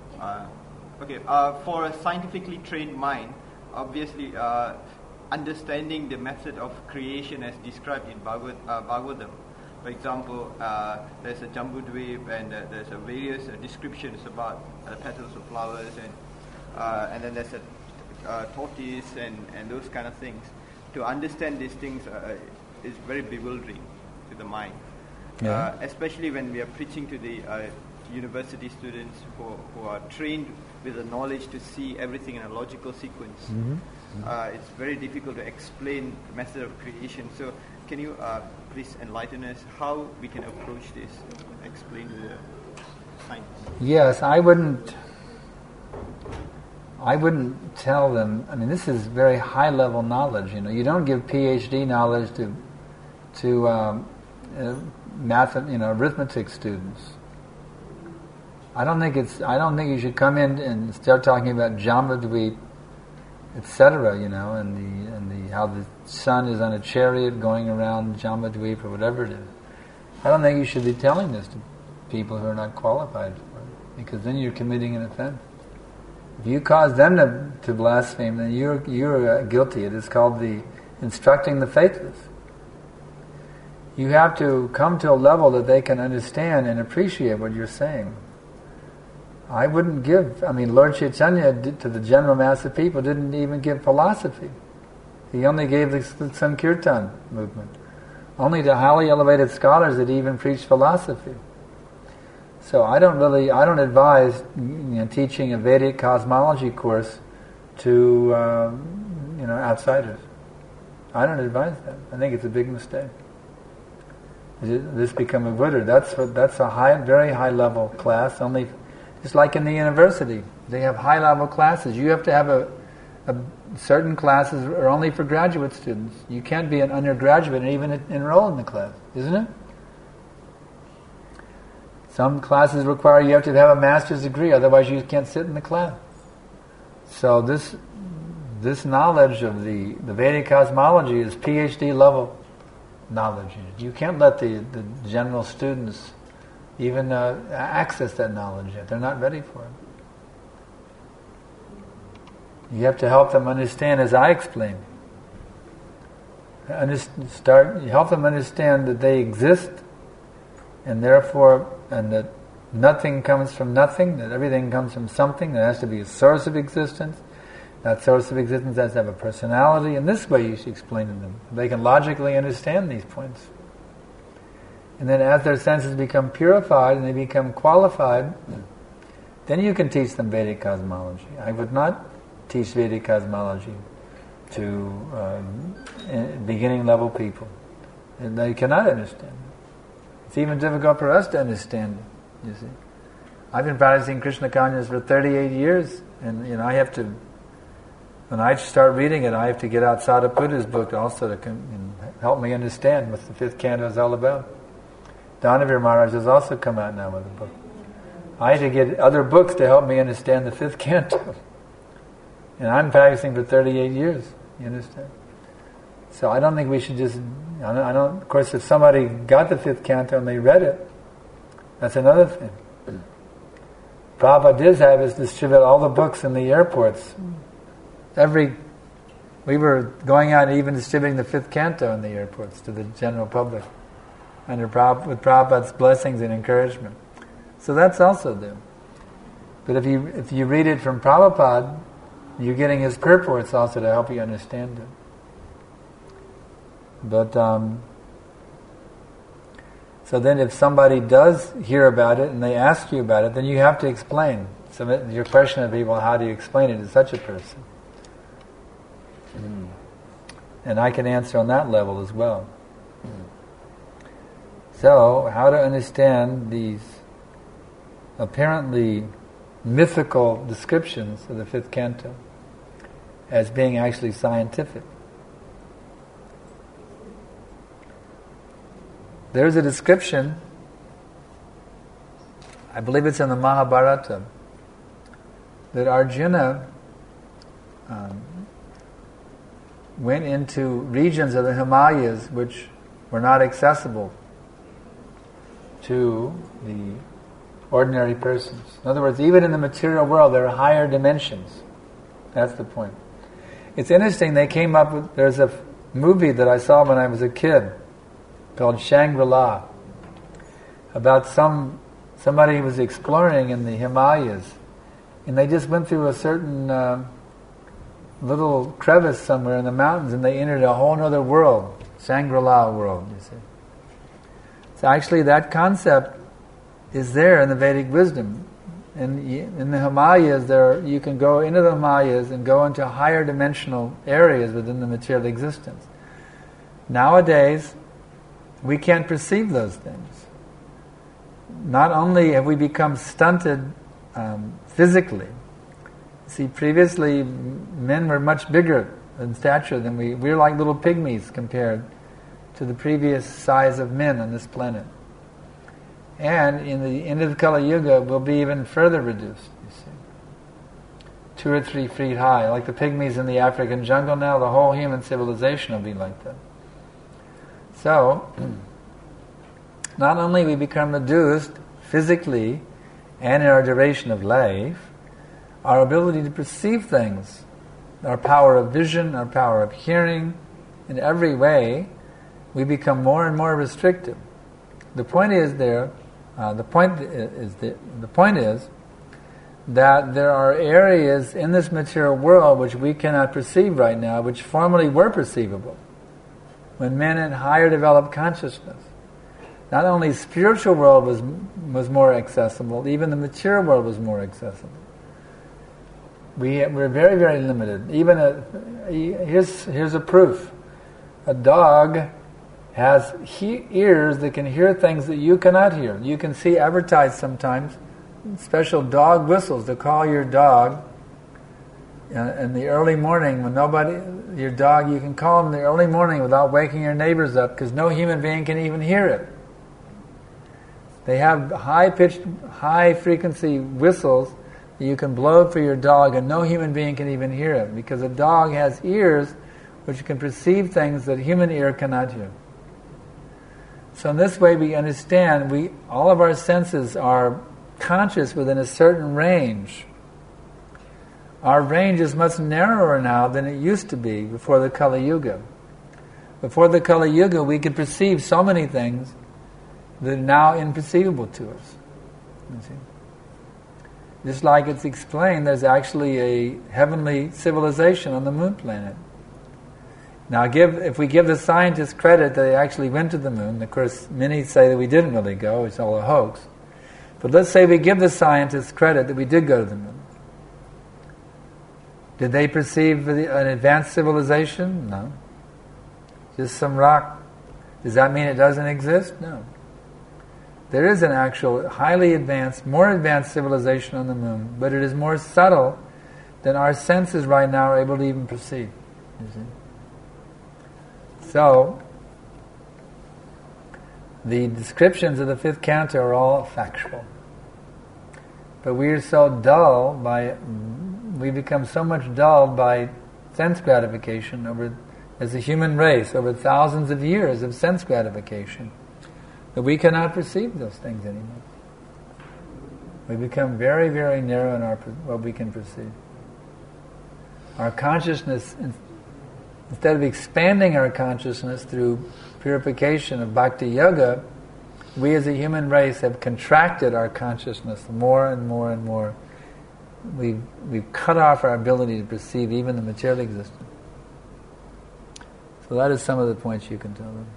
for a scientifically trained mind, obviously understanding the method of creation as described in Bhagavatam. For example, there's a Jambudvip and there's a various descriptions about the petals of flowers and then there's a tortoise and those kind of things. To understand these things is very bewildering to the mind. Yeah. Especially when we are preaching to the university students who are trained with the knowledge to see everything in a logical sequence. It's very difficult to explain the method of creation. So can you please enlighten us how we can approach this, explain to the science? Yes, I wouldn't tell them. I mean, this is very high level knowledge. You don't give PhD knowledge to arithmetic students. I don't think you should come in and start talking about Jambudvip, etc. And how the sun is on a chariot going around Jambudvip or whatever it is. I don't think you should be telling this to people who are not qualified for it, because then you're committing an offense. If you cause them to blaspheme, then you're guilty. It is called the instructing the faithless. You have to come to a level that they can understand and appreciate what you're saying. I wouldn't give, Lord Chaitanya to the general mass of people didn't even give philosophy. He only gave the Sankirtan movement. Only to highly elevated scholars did he even preach philosophy. So I don't advise teaching a Vedic cosmology course to outsiders. I don't advise that. I think it's a big mistake. This become a Buddha. That's a very high level class. Only, just like in the university, they have high level classes. You have to have certain classes are only for graduate students. You can't be an undergraduate and even enroll in the class, isn't it? Some classes require you have to have a master's degree, otherwise you can't sit in the class. So this knowledge of the Vedic cosmology is PhD level knowledge. You can't let the general students even access that knowledge yet. They're not ready for it. You have to help them understand, as I explained. Help them understand that they exist, and that nothing comes from nothing, that everything comes from something. There has to be a source of existence. That source of existence has to have a personality. In this way you should explain to them. They can logically understand these points. And then as their senses become purified and they become qualified, then you can teach them Vedic cosmology. I would not teach Vedic cosmology to beginning level people. And they cannot understand. It's even difficult for us to understand it, you see. I've been practicing Krishna consciousness for 38 years, and I have to, when I start reading it, I have to get out Sadhaputa's book also to help me understand what the fifth canto is all about. Dhanavir Maharaj has also come out now with a book. I had to get other books to help me understand the fifth canto. And I'm practicing for 38 years, you understand? So I don't think we should just, of course if somebody got the fifth canto and they read it, that's another thing. Prabhupada did have us distribute all the books in the airports. We were going out and even distributing the fifth canto in the airports to the general public, with Prabhupada's blessings and encouragement. So that's also there. But if you read it from Prabhupada, You're getting his purports also to help you understand it. But so then if somebody does hear about it and they ask you about it, then you have to explain. So your question would be, well, how do you explain it to such a person? And I can answer on that level as well. So, how to understand these apparently mythical descriptions of the fifth canto as being actually scientific. There's a description, I believe it's in the Mahabharata, that Arjuna went into regions of the Himalayas which were not accessible to the ordinary persons. In other words, even in the material world, there are higher dimensions. That's the point. It's interesting, they came up with, there's a movie that I saw when I was a kid called Shangri-La, about somebody who was exploring in the Himalayas, and they just went through a certain little crevice somewhere in the mountains, and they entered a whole other world, Shangri-La world, you see. So actually that concept is there in the Vedic wisdom. In the Himalayas, you can go into the Himalayas and go into higher dimensional areas within the material existence. Nowadays, we can't perceive those things. Not only have we become stunted physically. See, previously men were much bigger in stature than we were like little pygmies compared to the previous size of men on this planet. And in the end of the Kali Yuga, we'll be even further reduced, you see. 2 or 3 feet high, like the pygmies in the African jungle now, the whole human civilization will be like that. So, not only we become reduced physically and in our duration of life, our ability to perceive things, our power of vision, our power of hearing, in every way, we become more and more restricted. The point is the point is that there are areas in this material world which we cannot perceive right now, which formerly were perceivable when men had higher developed consciousness. Not only spiritual world was more accessible, even the material world was more accessible. We're very, very limited. Even here's a proof. A dog has ears that can hear things that you cannot hear. You can see advertised sometimes special dog whistles to call your dog in the early morning when your dog, you can call him in the early morning without waking your neighbors up because no human being can even hear it. They have high-pitched, high-frequency whistles that you can blow for your dog and no human being can even hear it because a dog has ears which can perceive things that human ear cannot hear. So in this way we understand all of our senses are conscious within a certain range. Our range is much narrower now than it used to be before the Kali Yuga. Before the Kali Yuga we could perceive so many things that are now imperceivable to us. You see? Just like it's explained, there's actually a heavenly civilization on the moon planet. Now, if we give the scientists credit that they actually went to the moon, of course, many say that we didn't really go, it's all a hoax. But let's say we give the scientists credit that we did go to the moon. Did they perceive an advanced civilization? No. Just some rock. Does that mean it doesn't exist? No. There is an actual, highly advanced, more advanced civilization on the moon, but it is more subtle than our senses right now are able to even perceive. You see? So, the descriptions of the fifth canto are all factual. But we are so dull we become so much dulled by sense gratification as a human race, over thousands of years of sense gratification, that we cannot perceive those things anymore. We become very, very narrow in what we can perceive. Our consciousness, instead of expanding our consciousness through purification of bhakti yoga, we as a human race have contracted our consciousness more and more and more we've cut off our ability to perceive even the material existence. So that is some of the points you can tell them.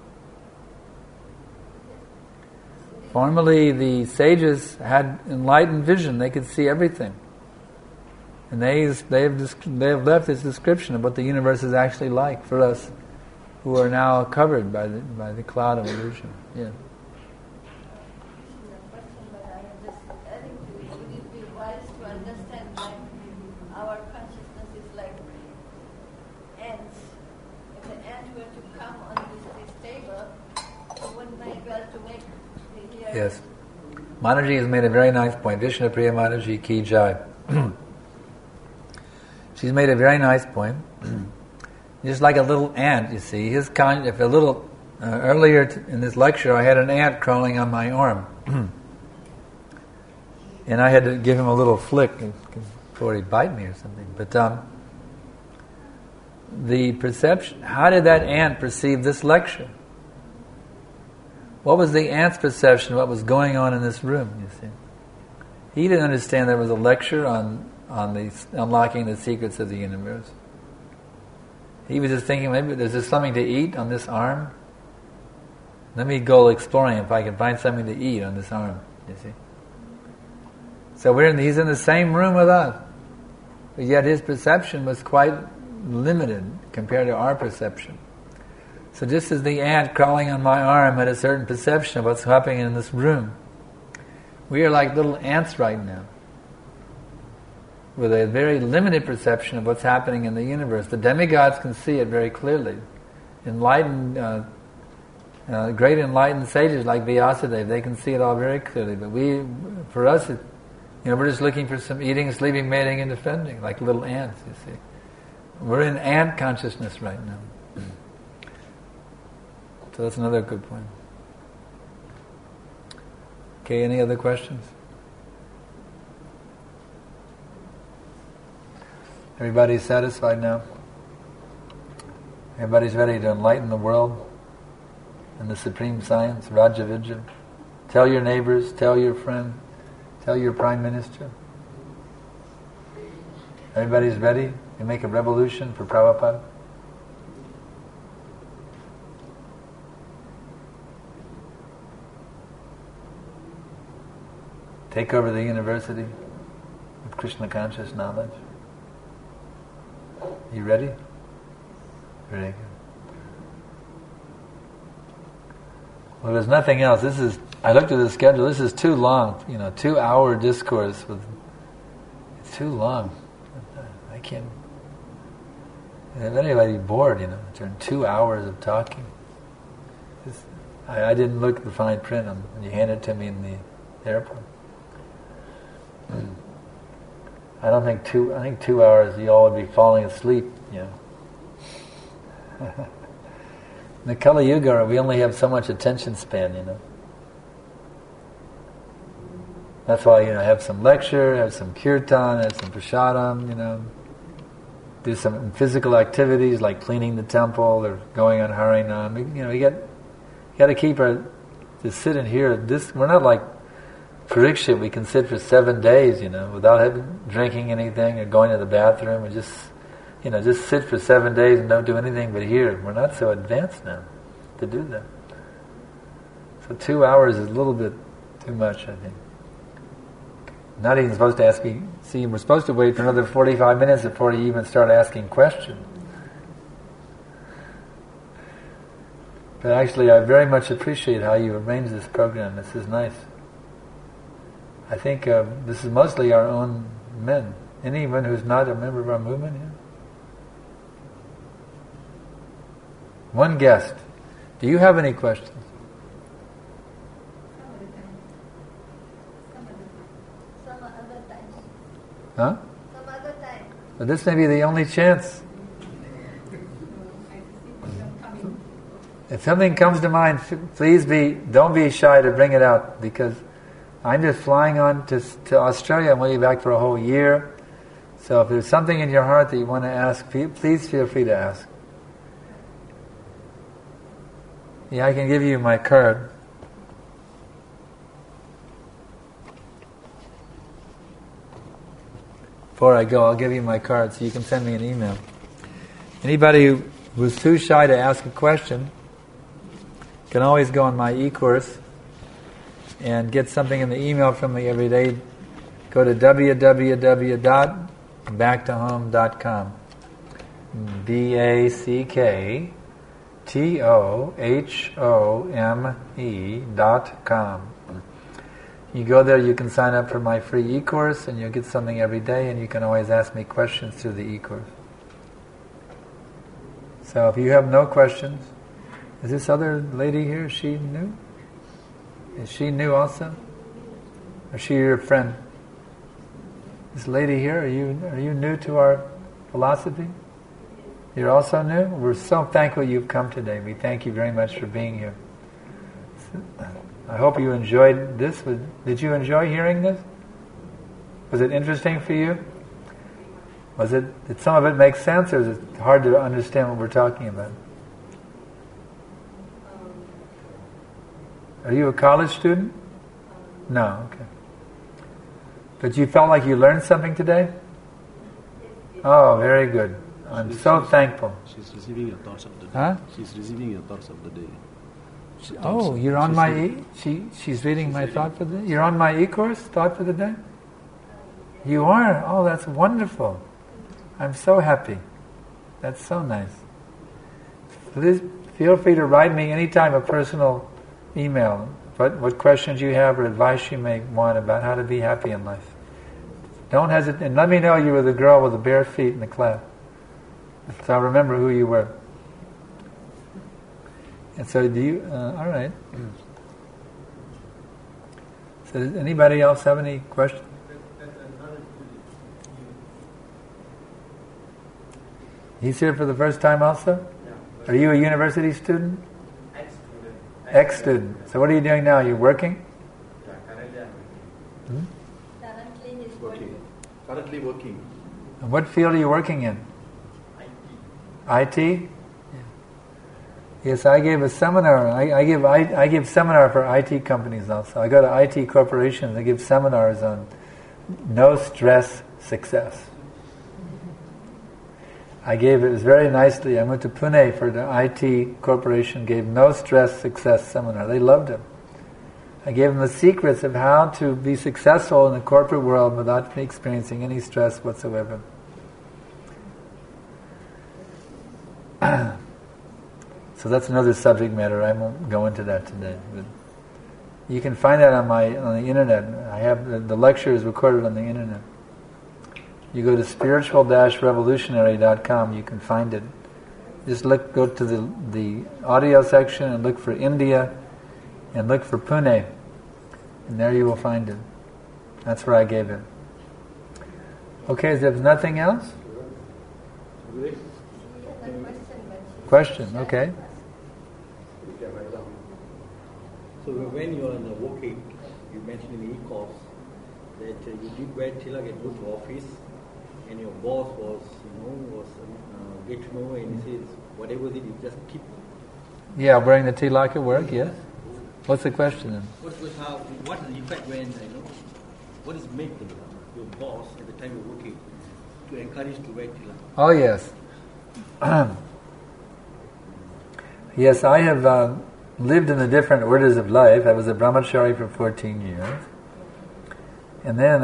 Formerly, the sages had enlightened vision; they could see everything, and they have left this description of what the universe is actually like for us, who are now covered by the cloud of illusion. Yeah. Yes. Mataji has made a very nice point. Vishnu Priya Mataji Ki Jai. She's made a very nice point. Just like a little ant, you see. Earlier in this lecture, I had an ant crawling on my arm. And I had to give him a little flick before he'd bite me or something. But the perception, how did that ant perceive this lecture? What was the ant's perception of what was going on in this room, you see? He didn't understand there was a lecture on the unlocking the secrets of the universe. He was just thinking, maybe there's just something to eat on this arm. Let me go exploring if I can find something to eat on this arm, you see. So he's in the same room with us. But yet his perception was quite limited compared to our perception. So just as the ant crawling on my arm had a certain perception of what's happening in this room, we are like little ants right now, with a very limited perception of what's happening in the universe. The demigods can see it very clearly. Enlightened, great enlightened sages like Vyasadeva, they can see it all very clearly. But for us, we're just looking for some eating, sleeping, mating, and defending, like little ants, you see. We're in ant consciousness right now. So that's another good point. Okay, any other questions? Everybody's satisfied now? Everybody's ready to enlighten the world and the supreme science, Rajavidya? Tell your neighbors, tell your friend, tell your prime minister. Everybody's ready to make a revolution for Prabhupada? Take over the university with Krishna conscious knowledge. You ready? Very good. Well, there's nothing else. I looked at the schedule. This is too long. 2-hour discourse it's too long. I can't. If anybody's bored, during 2 hours of talking. I didn't look at the fine print when you handed it to me in the airport. I think 2 hours you all would be falling asleep, In the Kali Yuga, we only have so much attention span, That's why, have some lecture, have some kirtan, have some prasadam, do some physical activities like cleaning the temple or going on Harinam. You got to keep to sit in here. We're not like Parikshit, we can sit for 7 days, without drinking anything or going to the bathroom, and just sit for 7 days and don't do anything but hear. We're not so advanced now to do that. So 2 hours is a little bit too much, I think. Not even supposed to ask me. See, we're supposed to wait for another 45 minutes before you even start asking questions. But actually, I very much appreciate how you arranged this program. This is nice. I think this is mostly our own men. Anyone who's not a member of our movement here? One guest. Do you have any questions? Some other time. Huh? Some other time. But this may be the only chance. If something comes to mind, please don't be shy to bring it out, because I'm just flying on to Australia. I'm only back for a whole year. So if there's something in your heart that you want to ask, please feel free to ask. Yeah, I can give you my card. Before I go, I'll give you my card so you can send me an email. Anybody who was too shy to ask a question can always go on my e-course and get something in the email from me every day. Go to www.backtohome.com. BACKTOHOME.com. You go there, you can sign up for my free e-course and you'll get something every day, and you can always ask me questions through the e-course. So if you have no questions, is this other lady here, is she new? Is she new also? Or is she your friend? This lady here, are you new to our philosophy? You're also new? We're so thankful you've come today. We thank you very much for being here. I hope you enjoyed this. Did you enjoy hearing this? Was it interesting for you? Did some of it make sense, or is it hard to understand what we're talking about? Are you a college student? No, okay. But you felt like you learned something today? Oh, very good. I'm so thankful. She's receiving your thoughts of the day. Huh? She's receiving your thoughts of the day. Oh, you're on my she's reading my thought for the day? You're on my e-course, Thought for the Day? You are? Oh, that's wonderful. I'm so happy. That's so nice. Please feel free to write me anytime a personal email. What questions you have or advice you may want about how to be happy in life. Don't hesitate. And let me know you were the girl with the bare feet in the class. So I'll remember who you were. And so do you, all right. So does anybody else have any questions? He's here for the first time also? Yeah. Are you a university student? Ex-student. Ex-student. So what are you doing now? Are you working? Yeah, currently I'm Currently he's Working. Currently working. And what field are you working in? IT. IT? Yes, I gave a seminar. I give seminar for IT companies also. I go to IT corporations. I give seminars on no stress success. It was very nicely. I went to Pune for the IT corporation, gave no stress success seminar. They loved it. I gave them the secrets of how to be successful in the corporate world without experiencing any stress whatsoever. So that's another subject matter. I won't go into that today. But you can find that on the internet. I have the lecture is recorded on the internet. You go to spiritual-revolutionary.com. You can find it. Just go to the audio section and look for India, and look for Pune, and there you will find it. That's where I gave it. Okay, is there nothing else? Question, okay. So when you are in the working, you mentioned in the e-course that you did wear tilak and go to office, and your boss was get to know, and he says whatever did you just keep. Yeah, wearing the tilak at work. Yes. What's the question then? What is the effect when what is make your boss at the time you're working to encourage to wear tilak? Oh yes. Yes, I have lived in the different orders of life. I was a brahmachari for 14 years. And then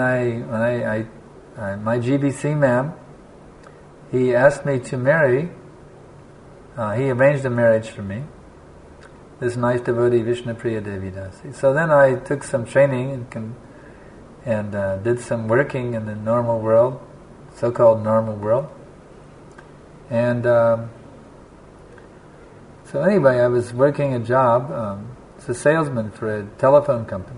my GBC man, he asked me to marry, he arranged a marriage for me, this nice devotee Vishnupriya Devidasi. So then I took some training and did some working in the normal world, so-called normal world. And so anyway, I was working a job as a salesman for a telephone company.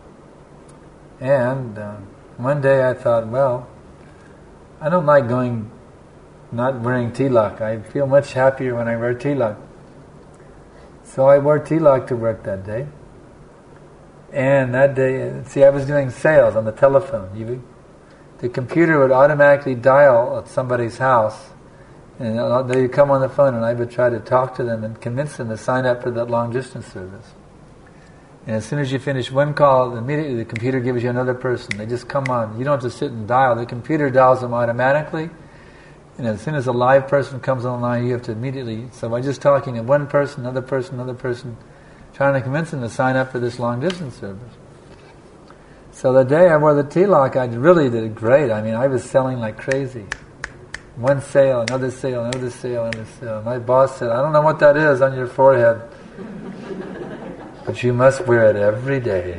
And one day I thought, well, I don't like not wearing tilak. I feel much happier when I wear tilak. So I wore tilak to work that day. And that day, I was doing sales on the telephone. The computer would automatically dial at somebody's house, and they'd come on the phone, and I would try to talk to them and convince them to sign up for that long-distance service. And as soon as you finish one call, immediately the computer gives you another person. They just come on. You don't have to sit and dial. The computer dials them automatically. And as soon as a live person comes online, you have to immediately... So by just talking to one person, another person, trying to convince them to sign up for this long-distance service. So the day I wore the tilak, I really did great. I mean, I was selling like crazy. One sale, another sale, another sale, another sale. My boss said, I don't know what that is on your forehead, but you must wear it every day.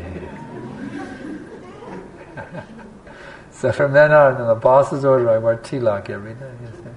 So from then on, in the boss's order, I wear tilak every day. You see.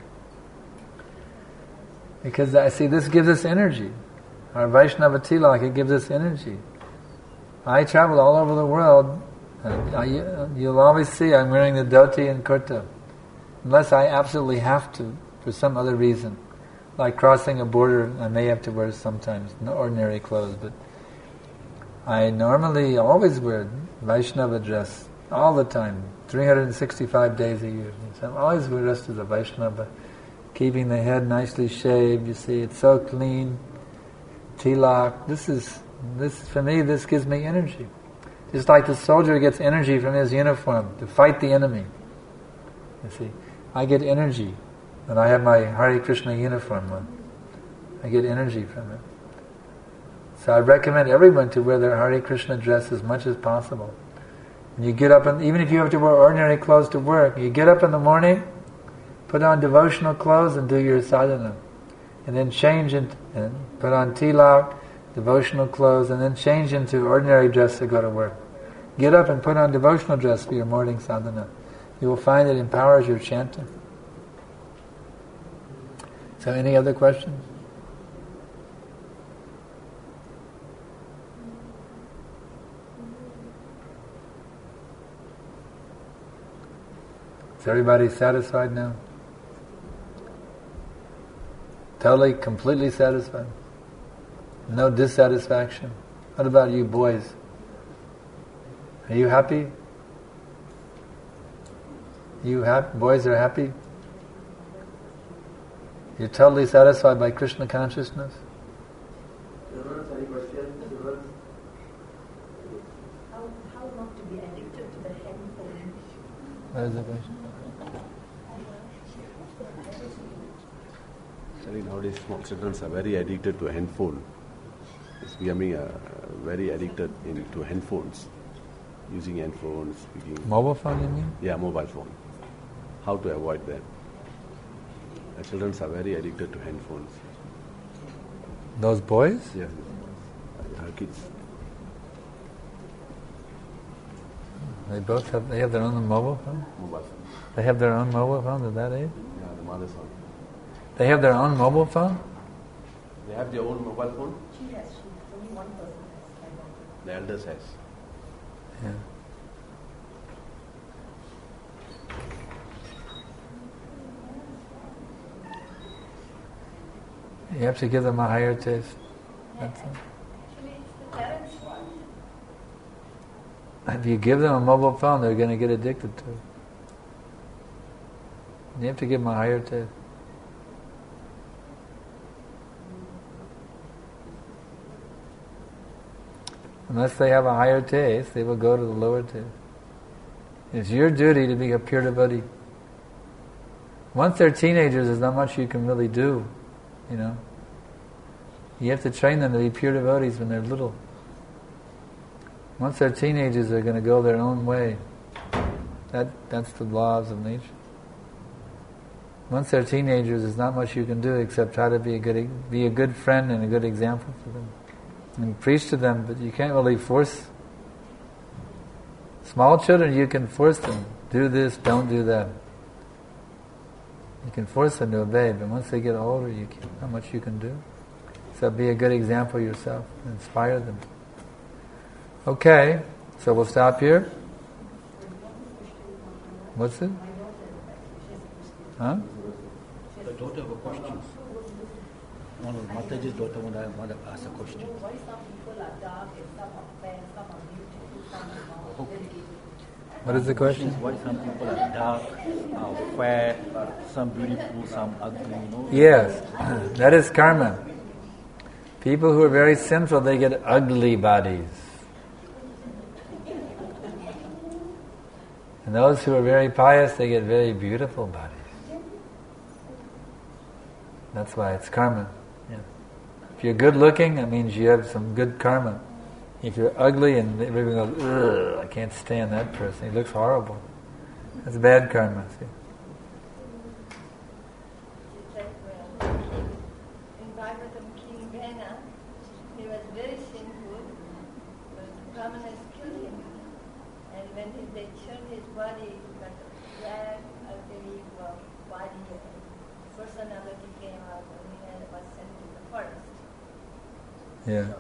Because I see this gives us energy. Our Vaishnava tilak, it gives us energy. I travel all over the world, and you'll always see I'm wearing the dhoti and kurta. Unless I absolutely have to, for some other reason. Like crossing a border, I may have to wear sometimes ordinary clothes, but I normally always wear Vaishnava dress all the time, 365 days a year. So I'm always dressed as a Vaishnava, keeping the head nicely shaved. You see, it's so clean. Tilak. This for me. This gives me energy. Just like the soldier gets energy from his uniform to fight the enemy. You see, I get energy when I have my Hare Krishna uniform on. I get energy from it. So I recommend everyone to wear their Hare Krishna dress as much as possible. And you get up, and even if you have to wear ordinary clothes to work, you get up in the morning, put on devotional clothes and do your sadhana. And then change and put on tilak, devotional clothes, and then change into ordinary dress to go to work. Get up and put on devotional dress for your morning sadhana. You will find it empowers your chanting. So any other questions? Is everybody satisfied now? Totally, completely satisfied? No dissatisfaction? What about you boys? Are you happy? You boys are happy? You're totally satisfied by Krishna consciousness? How not to be addicted to the handphone? What is the question? Nowadays, small children are very addicted to handphone. It's becoming very addicted to handphones, using handphones, speaking. Mobile phone, you mean? Yeah, mobile phone. How to avoid that? The children are very addicted to handphones. Those boys? Yes, our kids. They have their own mobile phone? Mobile phone. They have their own mobile phone at that age? Yeah, the mother's phone. They have their own mobile phone? They have their own mobile phone? She has. Only one person has. The elders has. Yeah. You have to give them a higher taste. That's it. Actually, it's the parents' fault. If you give them a mobile phone, they're going to get addicted to it. You have to give them a higher taste. Unless they have a higher taste, they will go to the lower taste. It's your duty to be a pure devotee. Once they're teenagers, there's not much you can really do, you know. You have to train them to be pure devotees when they're little. Once they're teenagers, they're going to go their own way. That's the laws of nature. Once they're teenagers, there's not much you can do except try to be a good friend and a good example for them. And preach to them, but you can't really force. Small children, you can force them. Do this, don't do that. You can force them to obey, but once they get older, not much you can do. So be a good example yourself, inspire them. Okay, so we'll stop here. What's it? Huh? The daughter have a question. One of Mataji's daughter want to ask a question. Why some people are dark and some are fair, some are beautiful, some are not? What is the question? Why some people are dark, fair, some beautiful, some ugly, you know? Yes, that is karma. People who are very sinful, they get ugly bodies. And those who are very pious, they get very beautiful bodies. That's why it's karma. Yeah. If you're good looking, that means you have some good karma. If you're ugly and everyone goes, ugh, I can't stand that person, he looks horrible. That's bad karma. See? In Bhagavatam, King Vena, he was very sinful, but Brahmanas killed him. And when they turned his body, like a black, ugly body, personality came out, and he was sent to the forest. Yeah.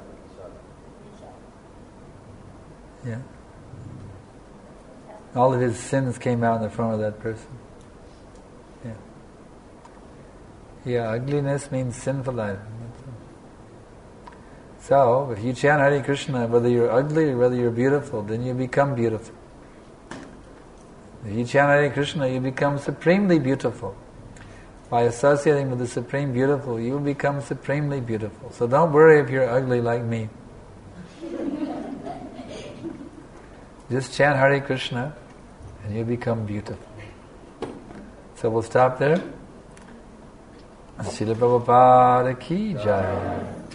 Yeah. All of his sins came out in the form of that person. Yeah. Yeah, ugliness means sinful life. So, if you chant Hare Krishna, whether you're ugly or whether you're beautiful, then you become beautiful. If you chant Hare Krishna, you become supremely beautiful. By associating with the Supreme Beautiful, you will become supremely beautiful. So don't worry if you're ugly like me. Just chant Hare Krishna and you become beautiful. So we'll stop there. Srila Prabhupada ki jai.